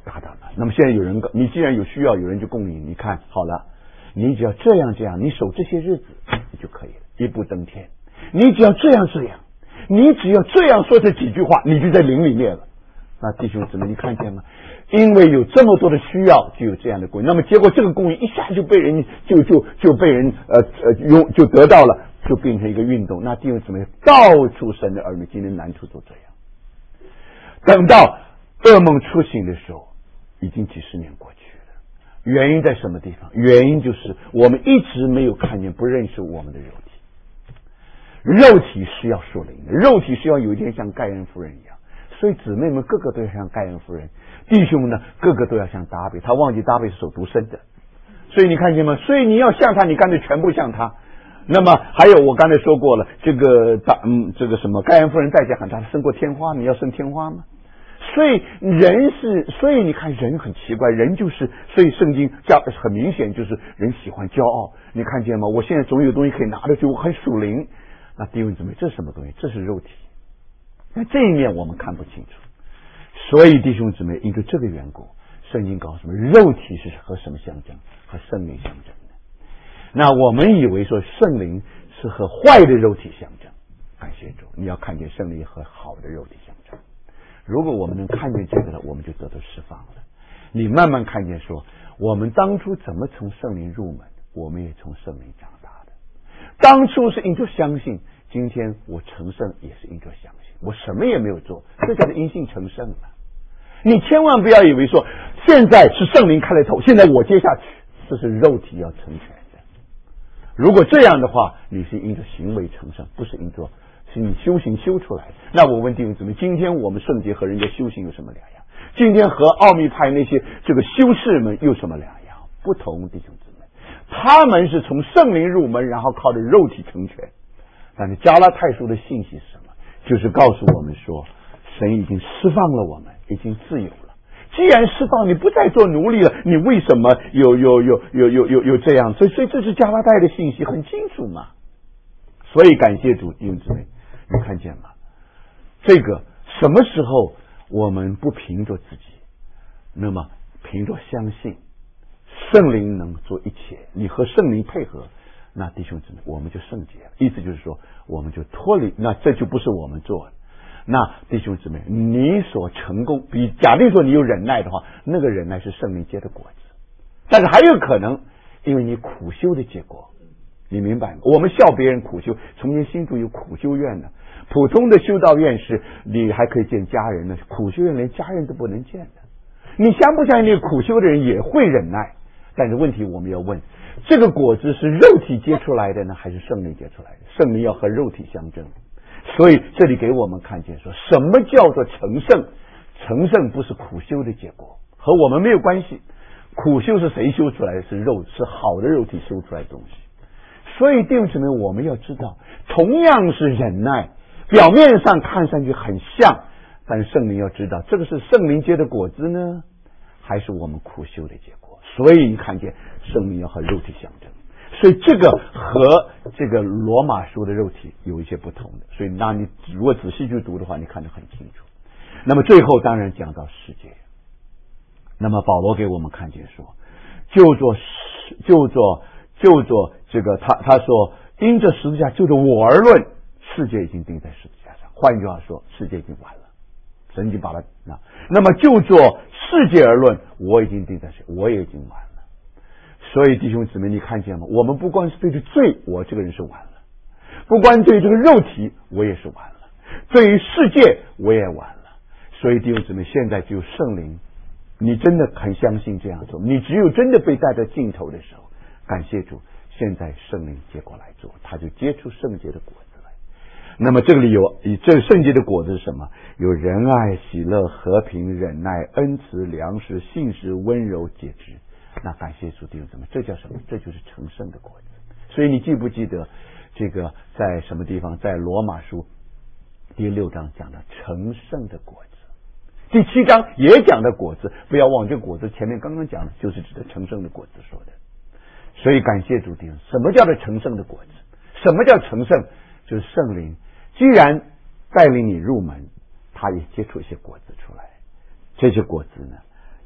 达到了。那么现在有人，你既然有需要，有人就供应，你看好了，你只要这样这样，你守这些日子你就可以了，一步登天。你只要这样这样，你只要这样说这几句话，你就在灵里面了。那弟兄姊妹，你看见吗？因为有这么多的需要，就有这样的供应。那么结果这个供应一下就被人就就就被人呃呃用就得到了，就变成一个运动。那弟兄姊妹，到处神的儿女今天难处都这样。等到噩梦初醒的时候，已经几十年过去了。原因在什么地方？原因就是我们一直没有看见，不认识我们的肉体。肉体是要属灵的，肉体是要有一天像盖恩夫人一样。所以姊妹们个个都要像盖恩夫人，弟兄呢个个都要像大卫。他忘记大卫是手独生的，所以你看见吗？所以你要像他，你干脆全部像他。那么还有我刚才说过了，这个大嗯这个什么盖恩夫人代价很大，升过天花，你要升天花吗？所以人是，所以你看人很奇怪，人就是，所以圣经讲很明显就是人喜欢骄傲。你看见吗？我现在总有东西可以拿得去，我很属灵。那弟兄姊妹，这是什么东西？这是肉体。那这一面我们看不清楚，所以弟兄姊妹，因为这个缘故，圣经告诉我们，肉体是和什么相争？和圣灵相争的。那我们以为说圣灵是和坏的肉体相争，感谢主，你要看见圣灵和好的肉体相争。如果我们能看见这个了，我们就得到释放了。你慢慢看见说，我们当初怎么从圣灵入门，我们也从圣灵长大的。当初是因着相信，今天我成圣也是因着相信。我什么也没有做，这叫做因信成圣了。你千万不要以为说现在是圣灵开了头，现在我接下去，这是肉体要成全的。如果这样的话，你是因着行为成圣，不是因着是你修行修出来的。那我问弟兄姊妹，今天我们圣洁和人家修行有什么两样？今天和奥秘派那些这个修士们有什么两样？不同，弟兄姊妹，他们是从圣灵入门，然后靠着肉体成全。但是加拉太书的信息是什么？就是告诉我们说，神已经释放了我们，已经自由了。既然释放，你不再做奴隶了，你为什么有有有有有有有这样？所以所以这是加拉太的信息很清楚嘛。所以感谢主，弟兄姊妹，你看见吗？这个什么时候我们不凭着自己，那么凭着相信圣灵能做一切，你和圣灵配合，那弟兄姊妹，我们就圣洁了。意思就是说，我们就脱离，那这就不是我们做的。那弟兄姊妹，你所成功，比假定说你有忍耐的话，那个忍耐是圣灵结的果子。但是还有可能，因为你苦修的结果，你明白吗？我们笑别人苦修，从前新竹有苦修院呢，普通的修道院是你还可以见家人呢，苦修院连家人都不能见的。你相不相信那个苦修的人也会忍耐？但是问题我们要问，这个果子是肉体结出来的呢，还是圣灵结出来的？圣灵要和肉体相争。所以这里给我们看见说，什么叫做成圣？成圣不是苦修的结果，和我们没有关系。苦修是谁修出来的？是肉，是好的肉体修出来的东西。所以弟兄姊妹，我们要知道，同样是忍耐，表面上看上去很像，但是圣灵要知道，这个是圣灵结的果子呢，还是我们苦修的结果？所以你看见圣灵要和肉体相争。所以这个和这个罗马书的肉体有一些不同的，所以那你如果仔细去读的话，你看得很清楚。那么最后当然讲到世界，那么保罗给我们看见说，就做就做就做这个他他说，因着十字架就着我而论，世界已经钉在十字架上。换句话说，世界已经完了，神已经把它那那么就做世界而论，我已经钉在谁，我也已经完了。所以弟兄姊妹，你看见吗？我们不光是对着罪，我这个人是完了；不光对这个肉体，我也是完了；对于世界，我也完了。所以弟兄姊妹，现在只有圣灵，你真的很相信这样做，你只有真的被带到尽头的时候，感谢主，现在圣灵接过来做，他就结出圣洁的果子来。那么这里有这圣洁的果子是什么？有仁爱、喜乐、和平、忍耐、恩慈、良实、信实、温柔、节制。那感谢主，弟兄姊妹，这叫什么？这就是成圣的果子。所以你记不记得这个在什么地方？在罗马书第六章讲的成圣的果子，第七章也讲的果子。不要忘，这果子前面刚刚讲的就是指的成圣的果子说的。所以感谢主，弟兄，什么叫做成圣的果子？什么叫成圣？就是圣灵既然带领你入门，他也结出一些果子出来。这些果子呢，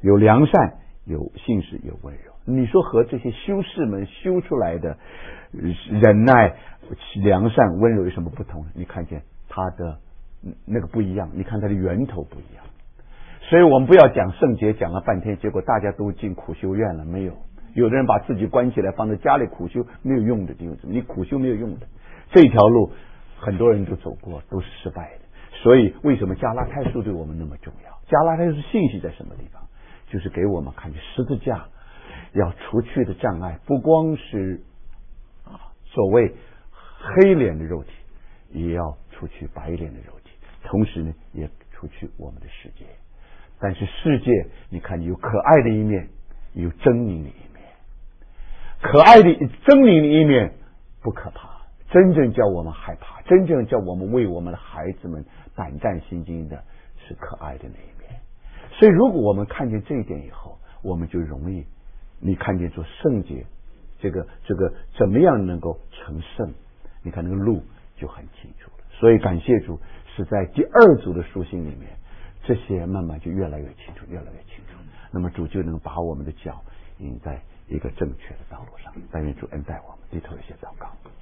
有良善，有信实，有温柔。你说和这些修士们修出来的忍耐、良善、温柔有什么不同？你看见他的那个不一样，你看他的源头不一样。所以我们不要讲圣洁，讲了半天，结果大家都进苦修院了，没有。有的人把自己关起来，放在家里苦修，没有用的，弟兄姊妹，你苦修没有用的。这条路很多人都走过，都是失败的。所以为什么加拉太书对我们那么重要？加拉太书信息在什么地方？就是给我们看见十字架要除去的障碍，不光是所谓黑脸的肉体，也要除去白脸的肉体，同时呢，也除去我们的世界。但是世界，你看有可爱的一面，有狰狞的一面。可爱的狰狞的一面不可怕，真正叫我们害怕，真正叫我们为我们的孩子们胆战心惊的是可爱的那一面。所以如果我们看见这一点以后，我们就容易，你看见做圣洁，这个这个怎么样能够成圣，你看那个路就很清楚了。所以感谢主，是在第二组的书信里面，这些慢慢就越来越清楚，越来越清楚。那么主就能把我们的脚引在一个正确的道路上。但愿主恩待我们，低头一些祷告。